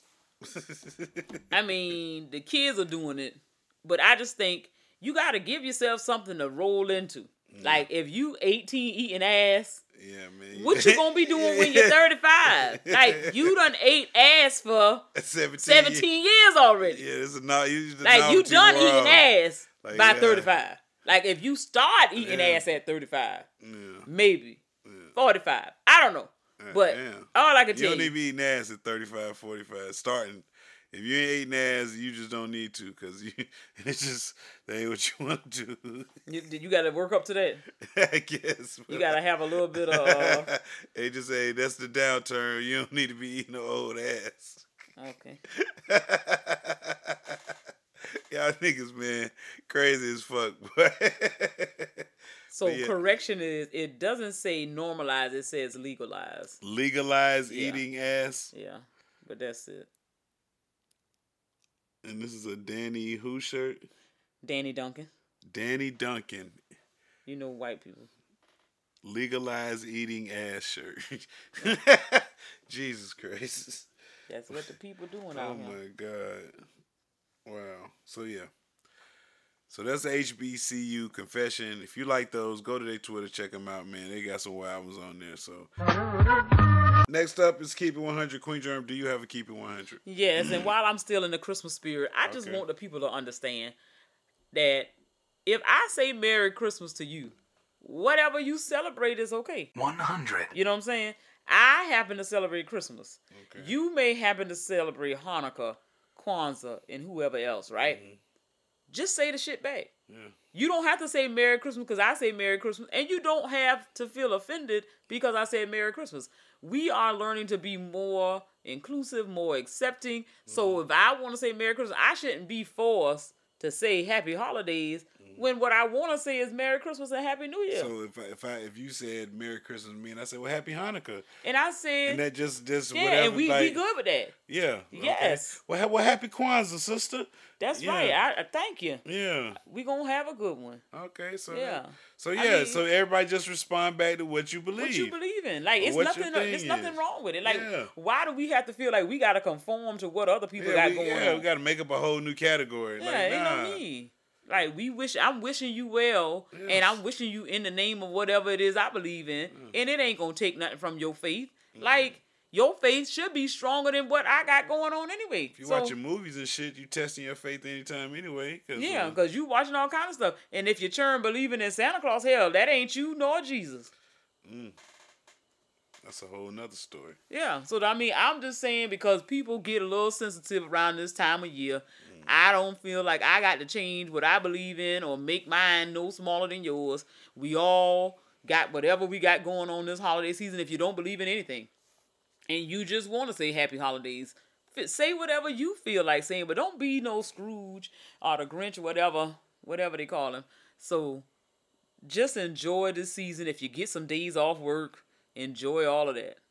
I mean, the kids are doing it, but I just think you got to give yourself something to roll into. Yeah. Like if you eighteen eating ass, yeah, man. What you gonna be doing when you're thirty-five? Like you done ate ass for seventeen, seventeen years already. Yeah, this is not you. Like you done world. eating ass like, by yeah. thirty-five. Like if you start eating yeah. ass at thirty-five, yeah. maybe yeah. forty-five. I don't know, yeah. but yeah. all I can you tell don't you, need to be eating ass at thirty-five, forty-five. Starting. If you ain't eating ass, you just don't need to, because it's just, that ain't what you want to do. You, you got to work up to that. I guess. You got to have a little bit of... Uh, they just say, that's the downturn. You don't need to be eating no old ass. Okay. Y'all niggas, man, crazy as fuck. Boy. So yeah. correction is, it doesn't say normalize, it says legalize. Legalize yeah. eating ass? Yeah, but that's it. And this is a Danny who shirt? Danny Duncan. Danny Duncan. You know white people. Legalize eating ass shirt. Jesus Christ. That's what the people doing oh out here. Oh my God. Wow. So yeah. So that's the H B C U confession. If you like those, go to their Twitter, check them out, man. They got some wild ones on there. So next up is Keep It one hundred. Queen Germ, do you have a Keep It one hundred? Yes, and while I'm still in the Christmas spirit, I just Okay. want the people to understand that if I say Merry Christmas to you, whatever you celebrate is okay. one hundred. You know what I'm saying? I happen to celebrate Christmas. Okay. You may happen to celebrate Hanukkah, Kwanzaa, and whoever else, right? Mm-hmm. Just say the shit back. Yeah. You don't have to say Merry Christmas because I say Merry Christmas, and you don't have to feel offended because I say Merry Christmas. We are learning to be more inclusive, more accepting. Mm-hmm. So if I want to say Merry Christmas, I shouldn't be forced to say Happy Holidays when what I want to say is Merry Christmas and Happy New Year. So if I, if I if you said Merry Christmas to me and I said, well, Happy Hanukkah, and I said, and that just just yeah, whatever, and we like, we good with that. Yeah. Yes. Okay. Well, ha- well, Happy Kwanzaa, sister. That's Yeah. right. I, I thank you. Yeah. We gonna have a good one. Okay. So Yeah. So I yeah. mean- so everybody just respond back to what you believe. What you believe in? Like it's What your nothing. thing There's nothing is. wrong with it. Like Yeah. why do we have to feel like we gotta conform to what other people Yeah, got we, going yeah, on? we got to make up a whole new category. Yeah, like, ain't nah. no need. Like we wish, I'm wishing you well, Yes. and I'm wishing you in the name of whatever it is I believe in, and it ain't gonna take nothing from your faith. Like your faith should be stronger than what I got going on anyway. If you So, watching movies and shit, you testing your faith anytime anyway. Cause, yeah, uh, because you watching all kind of stuff, and if you turn believing in Santa Claus, hell, that ain't you nor Jesus. that's a whole nother story. Yeah, so I mean, I'm just saying because people get a little sensitive around this time of year. I don't feel like I got to change what I believe in or make mine no smaller than yours. We all got whatever we got going on this holiday season. If you don't believe in anything and you just want to say happy holidays, f- say whatever you feel like saying, but don't be no Scrooge or the Grinch or whatever, whatever they call him. So just enjoy this season. If you get some days off work, enjoy all of that.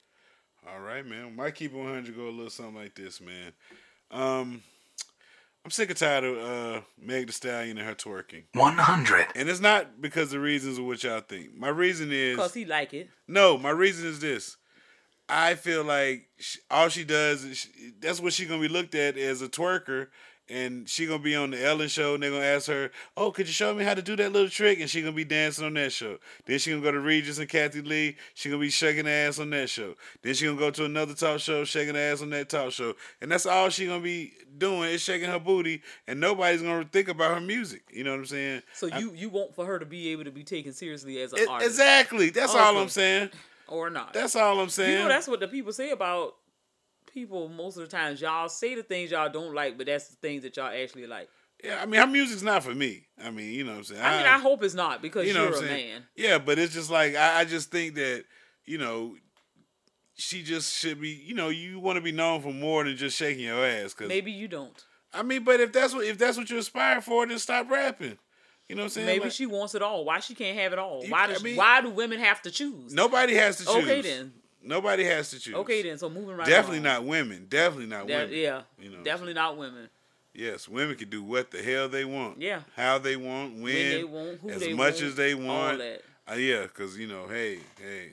All right, man. Might keep it one hundred go a little something like this, man. Um, I'm sick and tired of uh, Meg Thee Stallion and her twerking. one hundred. And it's not because the reasons of what y'all think. My reason is... Because he like it. No, my reason is this. I feel like she, all she does is... She, that's what she's going to be looked at as a twerker. And she going to be on the Ellen show. And they're going to ask her, oh, could you show me how to do that little trick? And she going to be dancing on that show. Then she going to go to Regis and Kathy Lee. She going to be shaking her ass on that show. Then she going to go to another talk show, shaking her ass on that talk show. And that's all she going to be doing is shaking her booty. And nobody's going to think about her music. You know what I'm saying? So I- you, you want for her to be able to be taken seriously as an It- artist. exactly. That's all Okay. I'm saying. Or not. That's all I'm saying. You know, that's what the people say about people most of the times. Y'all say the things y'all don't like, but that's the things that y'all actually like. Yeah, I mean, her music's not for me. I mean, you know what I'm saying? I mean, I hope it's not because you know you're what a I'm saying? man. Yeah, but it's just like, I, I just think that, you know, she just should be, you know, you want to be known for more than just shaking your ass. Cause, Maybe you don't. I mean, but if that's what if that's what you aspire for, then stop rapping. You know what I'm saying? Maybe Like, she wants it all. Why she can't have it all? You- Why I does mean- why do women have to choose? nobody has to choose. Okay then. Nobody has to choose. Okay then. So moving right Definitely along. not women. Definitely not That- women. yeah. You know, Definitely not women. yes, women can do what the hell they want. Yeah. How they want, when, When they want, who as they much want, as they all want. that. Uh, yeah, because, you know, hey, hey,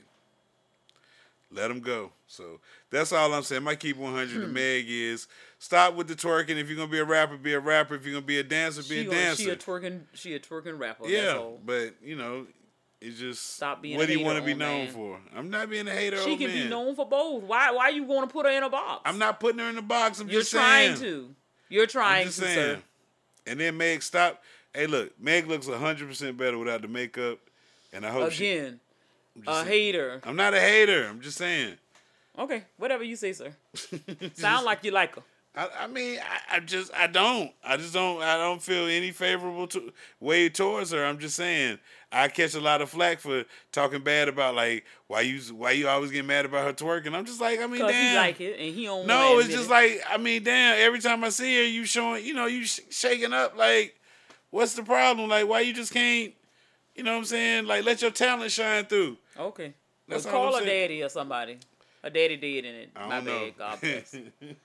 let them go. So that's all I'm saying. My keep one hundred to Hmm. Meg is stop with the twerking. If you're going to be a rapper, be a rapper. If you're going to be a dancer, be She, a gonna- dancer. she a twerking she a twerking rapper. That's yeah, all. but, you know, it's just, Stop being what a do you hater, want to be old known man. for? I'm not being a hater, She old can man. be known for both. Why why you want to put her in a box? I'm not putting her in the box. I'm You're just trying saying. to. You're trying I'm just to, saying. sir. And then Meg, stop. Hey, look, Meg looks one hundred percent better without the makeup. And I hope she... Again, I'm a just saying. hater. I'm not a hater. I'm just saying. Okay, whatever you say, sir. Sound like you like her. I, I mean, I, I just, I don't. I just don't, I don't feel any favorable to, way towards her. I'm just saying. I catch a lot of flack for talking bad about, like, why you why you always get mad about her twerking. I'm just like, I mean, Because damn. he like it and he don't No, wanna it's admit just it. like, I mean, damn, every time I see her, you showing, you know, you sh- shaking up. Like, what's the problem? Like, why you just can't, you know what I'm saying? Like, let your talent shine through. Okay. That's Well, all call I'm her saying. daddy or somebody. Her daddy dead in it. I My don't know. bad. God bless.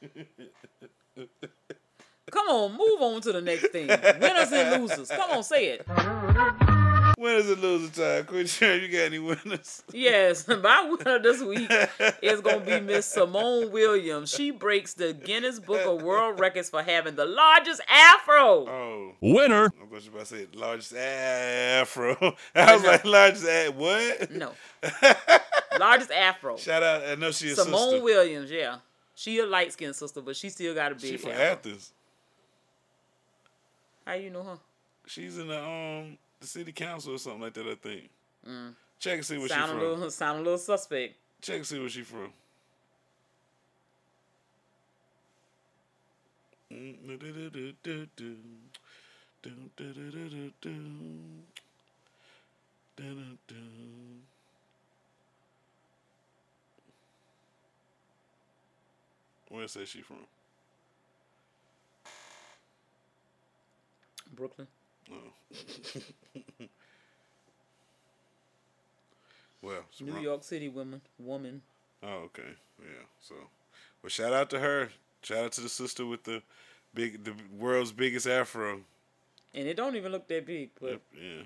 Come on, move on to the next thing. Winners and losers. Come on, say it. Winners and losers time. Quit sharing. You got any winners? Yes, my winner this week is going to be Miss Simone Williams. She breaks the Guinness Book of World Records for having the largest afro. Oh. Winner. I was about to say largest afro. I was No. like largest a- what? No. Largest afro. Shout out. I know she a Simone sister. Williams, yeah. She a light-skinned sister, but she still got a big She from afro. Athens. How you know her? She's in the um the city council or something like that. I think. Mm. Check and see where Sound she a from. little, sound a little suspect. Check and see where she from. Where says she from? Brooklyn. Oh. Well, New wrong. York City woman, woman. Oh, okay. Yeah. So, well, shout out to her. Shout out to the sister with the big, the world's biggest afro. And it don't even look that big, but Yep, yeah.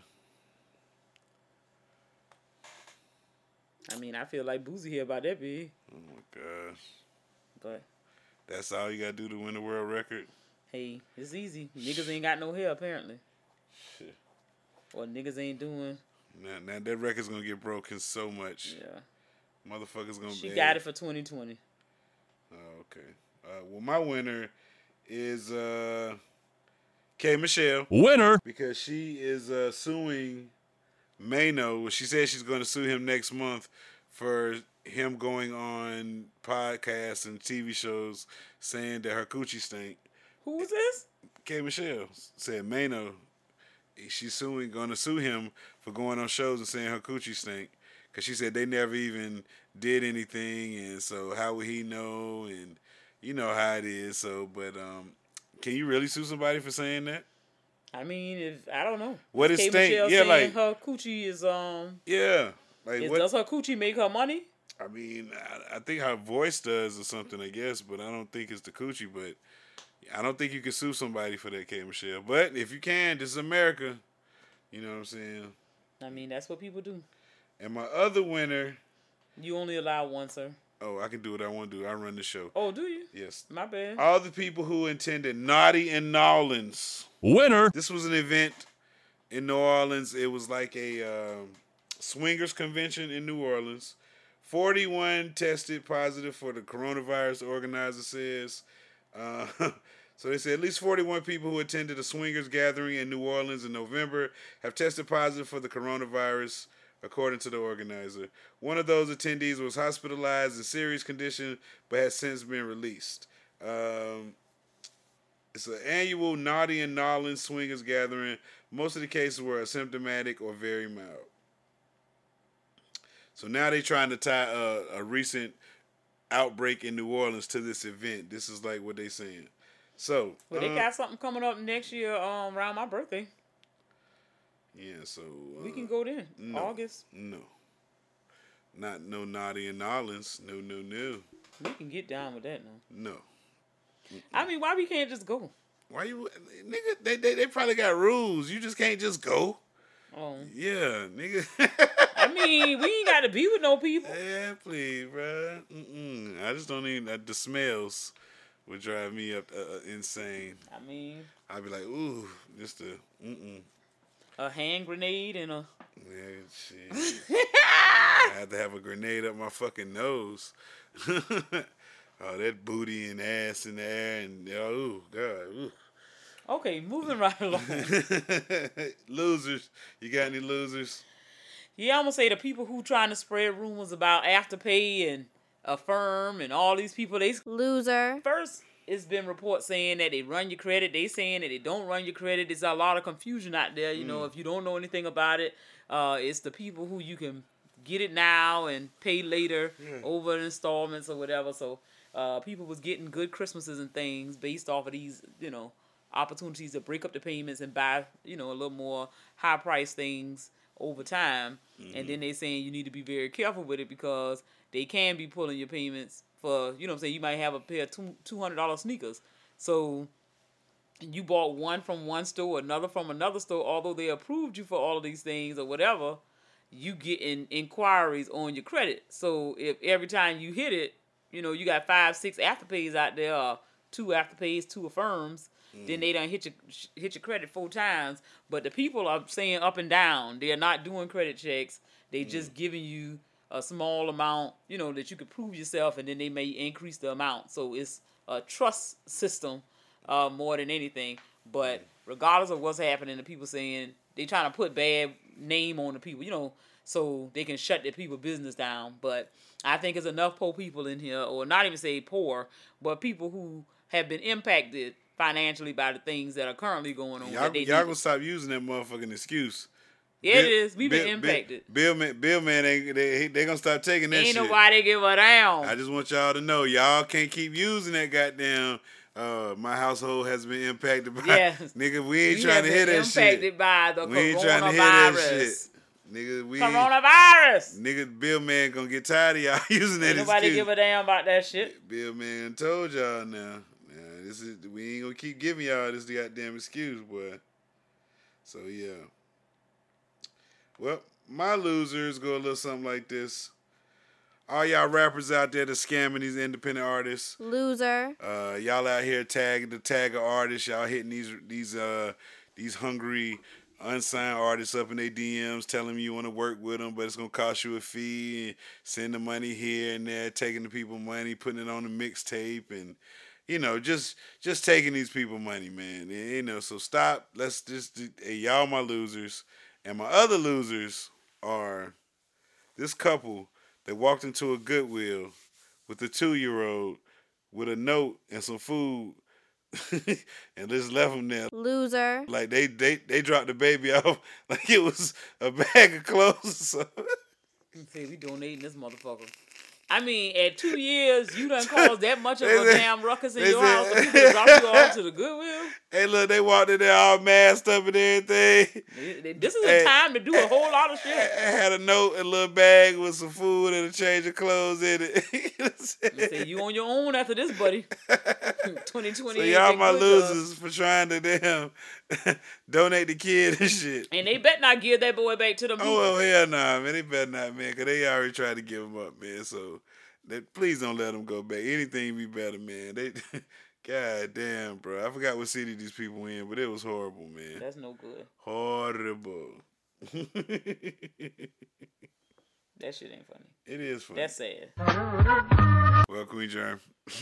I mean, I feel like Boosie here about that big. Oh my gosh. But That's all you gotta do to win the world record. hey, it's easy. Niggas ain't got no hair apparently, Shit. or niggas ain't doing. Now, now that record's gonna get broken so much. Yeah, Motherfuckers gonna. she be got it for twenty twenty. Oh, okay. Uh, well, my winner is uh, K. Michelle. Winner. Because she is uh, suing Mano. She said she's going to sue him next month for him going on podcasts and T V shows saying that her coochie stink. Who was this? K. Michelle said Mano. She's suing, going to sue him for going on shows and saying her coochie stink. Because she said they never even did anything, and so how would he know? And you know how it is. So, but um, can you really sue somebody for saying that? I mean, if I don't know. What is K. stink? Michelle Yeah, saying like her coochie is um. yeah, like Is, what? does her coochie make her money? I mean, I, I think her voice does or something, I guess, but I don't think it's the coochie. But I don't think you can sue somebody for that, K. Michelle. But if you can, this is America. You know what I'm saying? I mean, that's what people do. And my other winner, You only allow one, sir. oh, I can do what I want to do. I run the show. Oh, do you? Yes. My bad. All the people who attended Naughty in Nolans. Winner. This was an event in New Orleans. It was like a um, swingers convention in New Orleans. forty-one tested positive for the coronavirus, the organizer says. Uh, so they said at least forty-one people who attended a swingers gathering in New Orleans in November have tested positive for the coronavirus, according to the organizer. One of those attendees was hospitalized in serious condition but has since been released. Um, it's an annual Naughty in Nolans swingers gathering. Most of the cases were asymptomatic or very mild. So now they're trying to tie a, a recent outbreak in New Orleans to this event. This is like what they're saying. So Well, they uh, got something coming up next year um, around my birthday. yeah. So uh, We can go then. no. August. No, not no Naughty in Nolans. No, no, no, We can get down with that now. no. I mean, why we can't just go? Why you, nigga? They, they they probably got rules. You just can't just go. Oh, Yeah, nigga. I mean, we ain't got to be with no people. Yeah, please, bro. Mm-mm. I just don't even. Uh, the smells would drive me up uh, insane. I mean, I'd be like, ooh, just a mm-mm. a hand grenade and a. Yeah, shit. I had to have a grenade up my fucking nose. Oh, that booty and ass in the air, and oh, God. Ooh. Okay, moving right along. Losers. You got any losers? Yeah, I'm gonna say the people who trying to spread rumors about Afterpay and Affirm and all these people. They Loser. first, it's been reports saying that they run your credit. They saying that they don't run your credit. There's a lot of confusion out there. You know, if you don't know anything about it, uh, it's the people who you can get it now and pay later over installments or whatever. So uh, people was getting good Christmases and things based off of these, you know, opportunities to break up the payments and buy, you know, a little more high price things over time. Mm-hmm. And then they saying you need to be very careful with it because they can be pulling your payments for, you know what I'm saying, you might have a pair of two, $200 sneakers. So you bought one from one store, another from another store, although they approved you for all of these things or whatever, you getting inquiries on your credit. So if every time you hit it, you know, you got five, six Afterpays out there, or two Afterpays, two Affirms, mm. then they done hit your hit your credit four times. But the people are saying up and down. They're not doing credit checks. They mm. just giving you a small amount, you know, that you could prove yourself, and then they may increase the amount. So it's a trust system uh, more than anything. But regardless of what's happening, the people saying they trying to put bad name on the people, you know, so they can shut their people business down. But I think there's enough poor people in here, or not even say poor, but people who have been impacted financially by the things that are currently going on. Y'all, y'all y'all gonna stop using that motherfucking excuse. Yeah, Bill, it is. We've been Bill, impacted. Bill, Bill man, Bill man, ain't, they they gonna stop taking that Ain't shit. Ain't nobody give a damn. I just want y'all to know, y'all can't keep using that goddamn Uh, my household has been impacted by. Yes. Nigga, we ain't We trying have to hear been that shit. impacted by the We ain't trying to hear that shit. coronavirus. Nigga, we Coronavirus. Nigga, Bill Man gonna get tired of y'all using that Ain't nobody excuse. give a damn about that shit. Bill Man told y'all now. Now this is we ain't gonna keep giving y'all this goddamn excuse, boy. So yeah. Well, my losers go a little something like this. All y'all rappers out there that's scamming these independent artists. Loser. Uh, y'all out here tagging the tagger artists. Y'all hitting these these uh these hungry unsigned artists up in their D Ms, telling them you want to work with them, but it's gonna cost you a fee. And send the money here and there, taking the people money, putting it on the mixtape, and you know just just taking these people money, man. And, you know, so stop. Let's just hey, y'all my losers, and my other losers are this couple that walked into a Goodwill with a two-year-old with a note and some food and just left them there. Loser. Like they, they, they dropped the baby off like it was a bag of clothes. So. See, we donating this motherfucker. I mean, at two years, you done caused that much of They a said- damn ruckus in they your said- house for people to drop you off to the Goodwill. Hey, look, they walked in there all masked up and everything. This is Hey, a time to do a whole lot of shit. I had a note, a little bag with some food and a change of clothes in it. They say you on your own after this, buddy. twenty twenty. So y'all my losers for trying to damn donate the kid and shit. And they bet not give that boy back to the people. Oh, well, hell nah, man. They better not, man, because they already tried to give him up, man. So they, please don't let them go back. Anything be better, man. They, God damn, bro. I forgot what city these people in, but it was horrible, man. That's no good. Horrible. That shit ain't funny. It is funny. That's sad. Well, Queen Germ,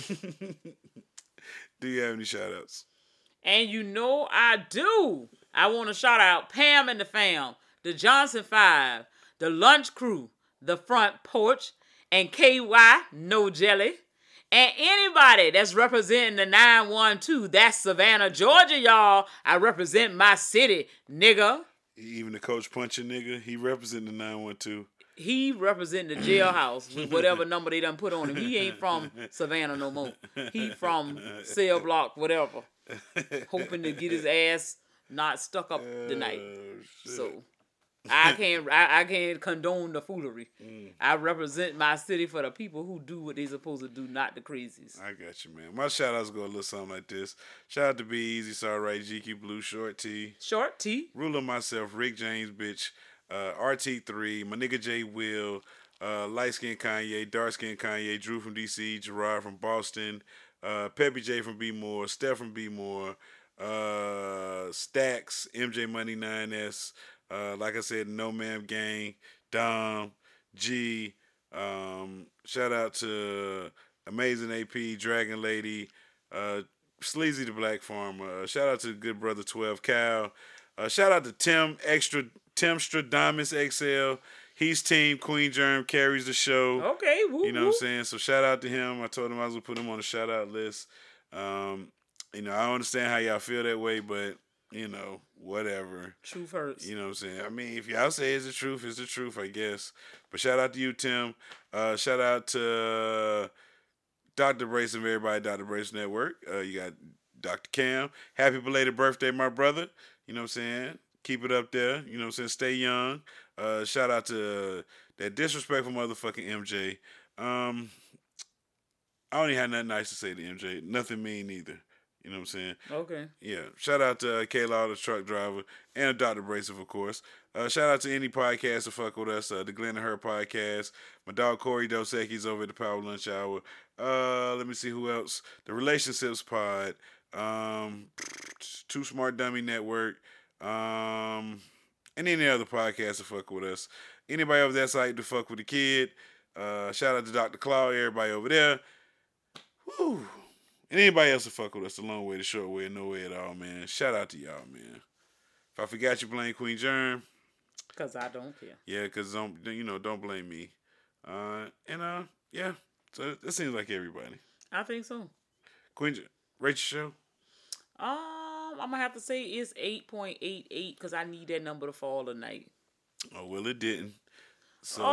do you have any shout outs? And you know I do. I want to shout out Pam and the fam, the Johnson Five, the Lunch Crew, the Front Porch, and K Y No Jelly, and anybody that's representing the nine one two. That's Savannah, Georgia, y'all. I represent my city, nigga. Even the Coach Puncher nigga, he representing the nine one two. He representing the jailhouse with whatever number they done put on him. He ain't from Savannah no more. He from cell block, whatever. Hoping to get his ass not stuck up tonight. So I can't I, I can't condone the foolery. Mm. I represent my city for the people who do what they supposed to do, not the crazies. I got you, man. My shout outs go a little something like this. Shout out to Be Easy, Sorry Right, G Q Blue, Short T. Short T. Ruler myself, Rick James, bitch. Uh, R T three, my nigga J Will, uh, Light Skin Kanye, Dark Skin Kanye, Drew from D C, Gerard from Boston, uh, Peppy J from B More, Steph from B More, uh, Stacks, M J Money nine S, uh, like I said, No Ma'am Gang, Dom, G, um, shout out to Amazing A P, Dragon Lady, uh, Sleazy the Black Farmer, uh, shout out to good brother twelve Cal, uh, shout out to Tim Extra, Tim Stradamus X L. He's team Queen Germ, carries the show. Okay, woo, you know woo. what I'm saying? So shout out to him. I told him I was gonna put him on the shout out list. Um, you know, I don't understand how y'all feel that way, but you know, whatever. Truth hurts. You know what I'm saying? I mean, if y'all say it's the truth, it's the truth, I guess. But shout out to you, Tim. Uh, shout out to Doctor Brace and everybody at Doctor Brace Network. Uh, you got Doctor Cam. Happy belated birthday, my brother. You know what I'm saying? Keep it up there. You know what I'm saying? Stay young. Uh, shout out to uh, that disrespectful motherfucking M J. Um, I don't even have nothing nice to say to M J. Nothing mean either. You know what I'm saying? Okay. Yeah. Shout out to uh, K-Law, the truck driver, and Doctor Bracer, of course. Uh, shout out to any podcast to fuck with us. Uh, the Glenn and Her podcast. My dog Corey Dos Equis over at the Power Lunch Hour. Uh, let me see who else. The Relationships Pod. Um, Too Smart Dummy Network. Um, and any other podcast to fuck with us. Anybody over that site to fuck with the kid. Uh, shout out to Doctor Claw, everybody over there. Woo. And anybody else to fuck with us, the long way, the short way, no way at all, man. Shout out to y'all, man. If I forgot you, blame Queen Germ. Cause I don't care. Yeah, cause don't you know? Don't blame me. Uh, and uh, yeah. So that seems like everybody. I think so. Queen Germ, rate your show. Um, I'm gonna have to say it's eight point eight eight because I need that number to fall tonight. Oh well, it didn't. So.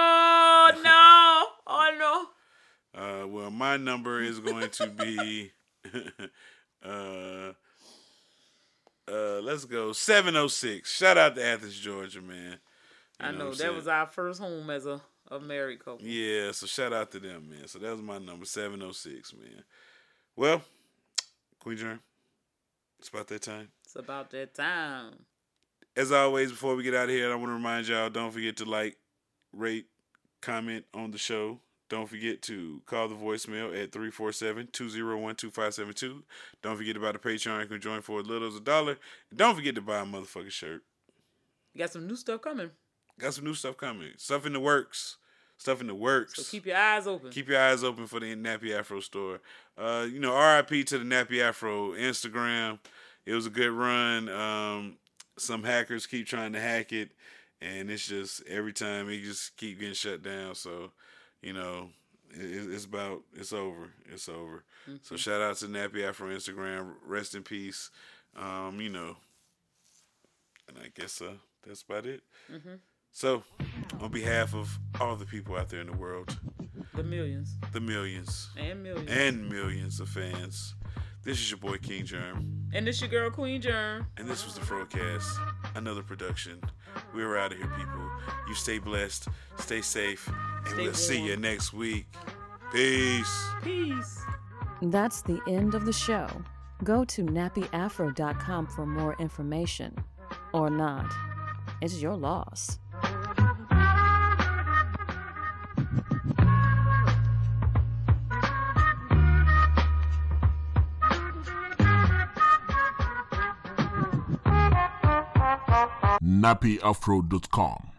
Oh no! Oh no! Uh, well, my number is going to be uh, uh, let's go seven oh six. Shout out to Athens, Georgia, man. You I know know, what I'm that saying? was our first home as a, a married couple. Yeah, so shout out to them, man. So that was my number, seven oh six, man. Well, Queen Germ, it's about that time. It's about that time. As always, before we get out of here, I want to remind y'all, don't forget to like, rate, comment on the show. Don't forget to call the voicemail at three four seven, two oh one, two five seven two. Don't forget about the Patreon. You can join for as little as a dollar. And don't forget to buy a motherfucking shirt. You got some new stuff coming. Got some new stuff coming. Stuff in the works. Stuff in the works. So keep your eyes open. Keep your eyes open for the Nappy Afro store. Uh, you know, R I P to the Nappy Afro Instagram. It was a good run. Um, some hackers keep trying to hack it, and it's just every time it just keep getting shut down. So, you know, it, it's about it's over. It's over. Mm-hmm. So shout out to Nappy Afro Instagram. Rest in peace. Um, you know, and I guess uh, that's about it. Mm-hmm. So, on behalf of all the people out there in the world, the millions, the millions, and millions, and millions of fans, this is your boy King Germ, and this your girl Queen Germ, and this was the Frocast, another production. We're out of here, people. You stay blessed, stay safe, and stay we'll warm. see you next week. Peace. Peace. That's the end of the show. Go to nappy afro dot com for more information, or not. It's your loss. nappy afro dot com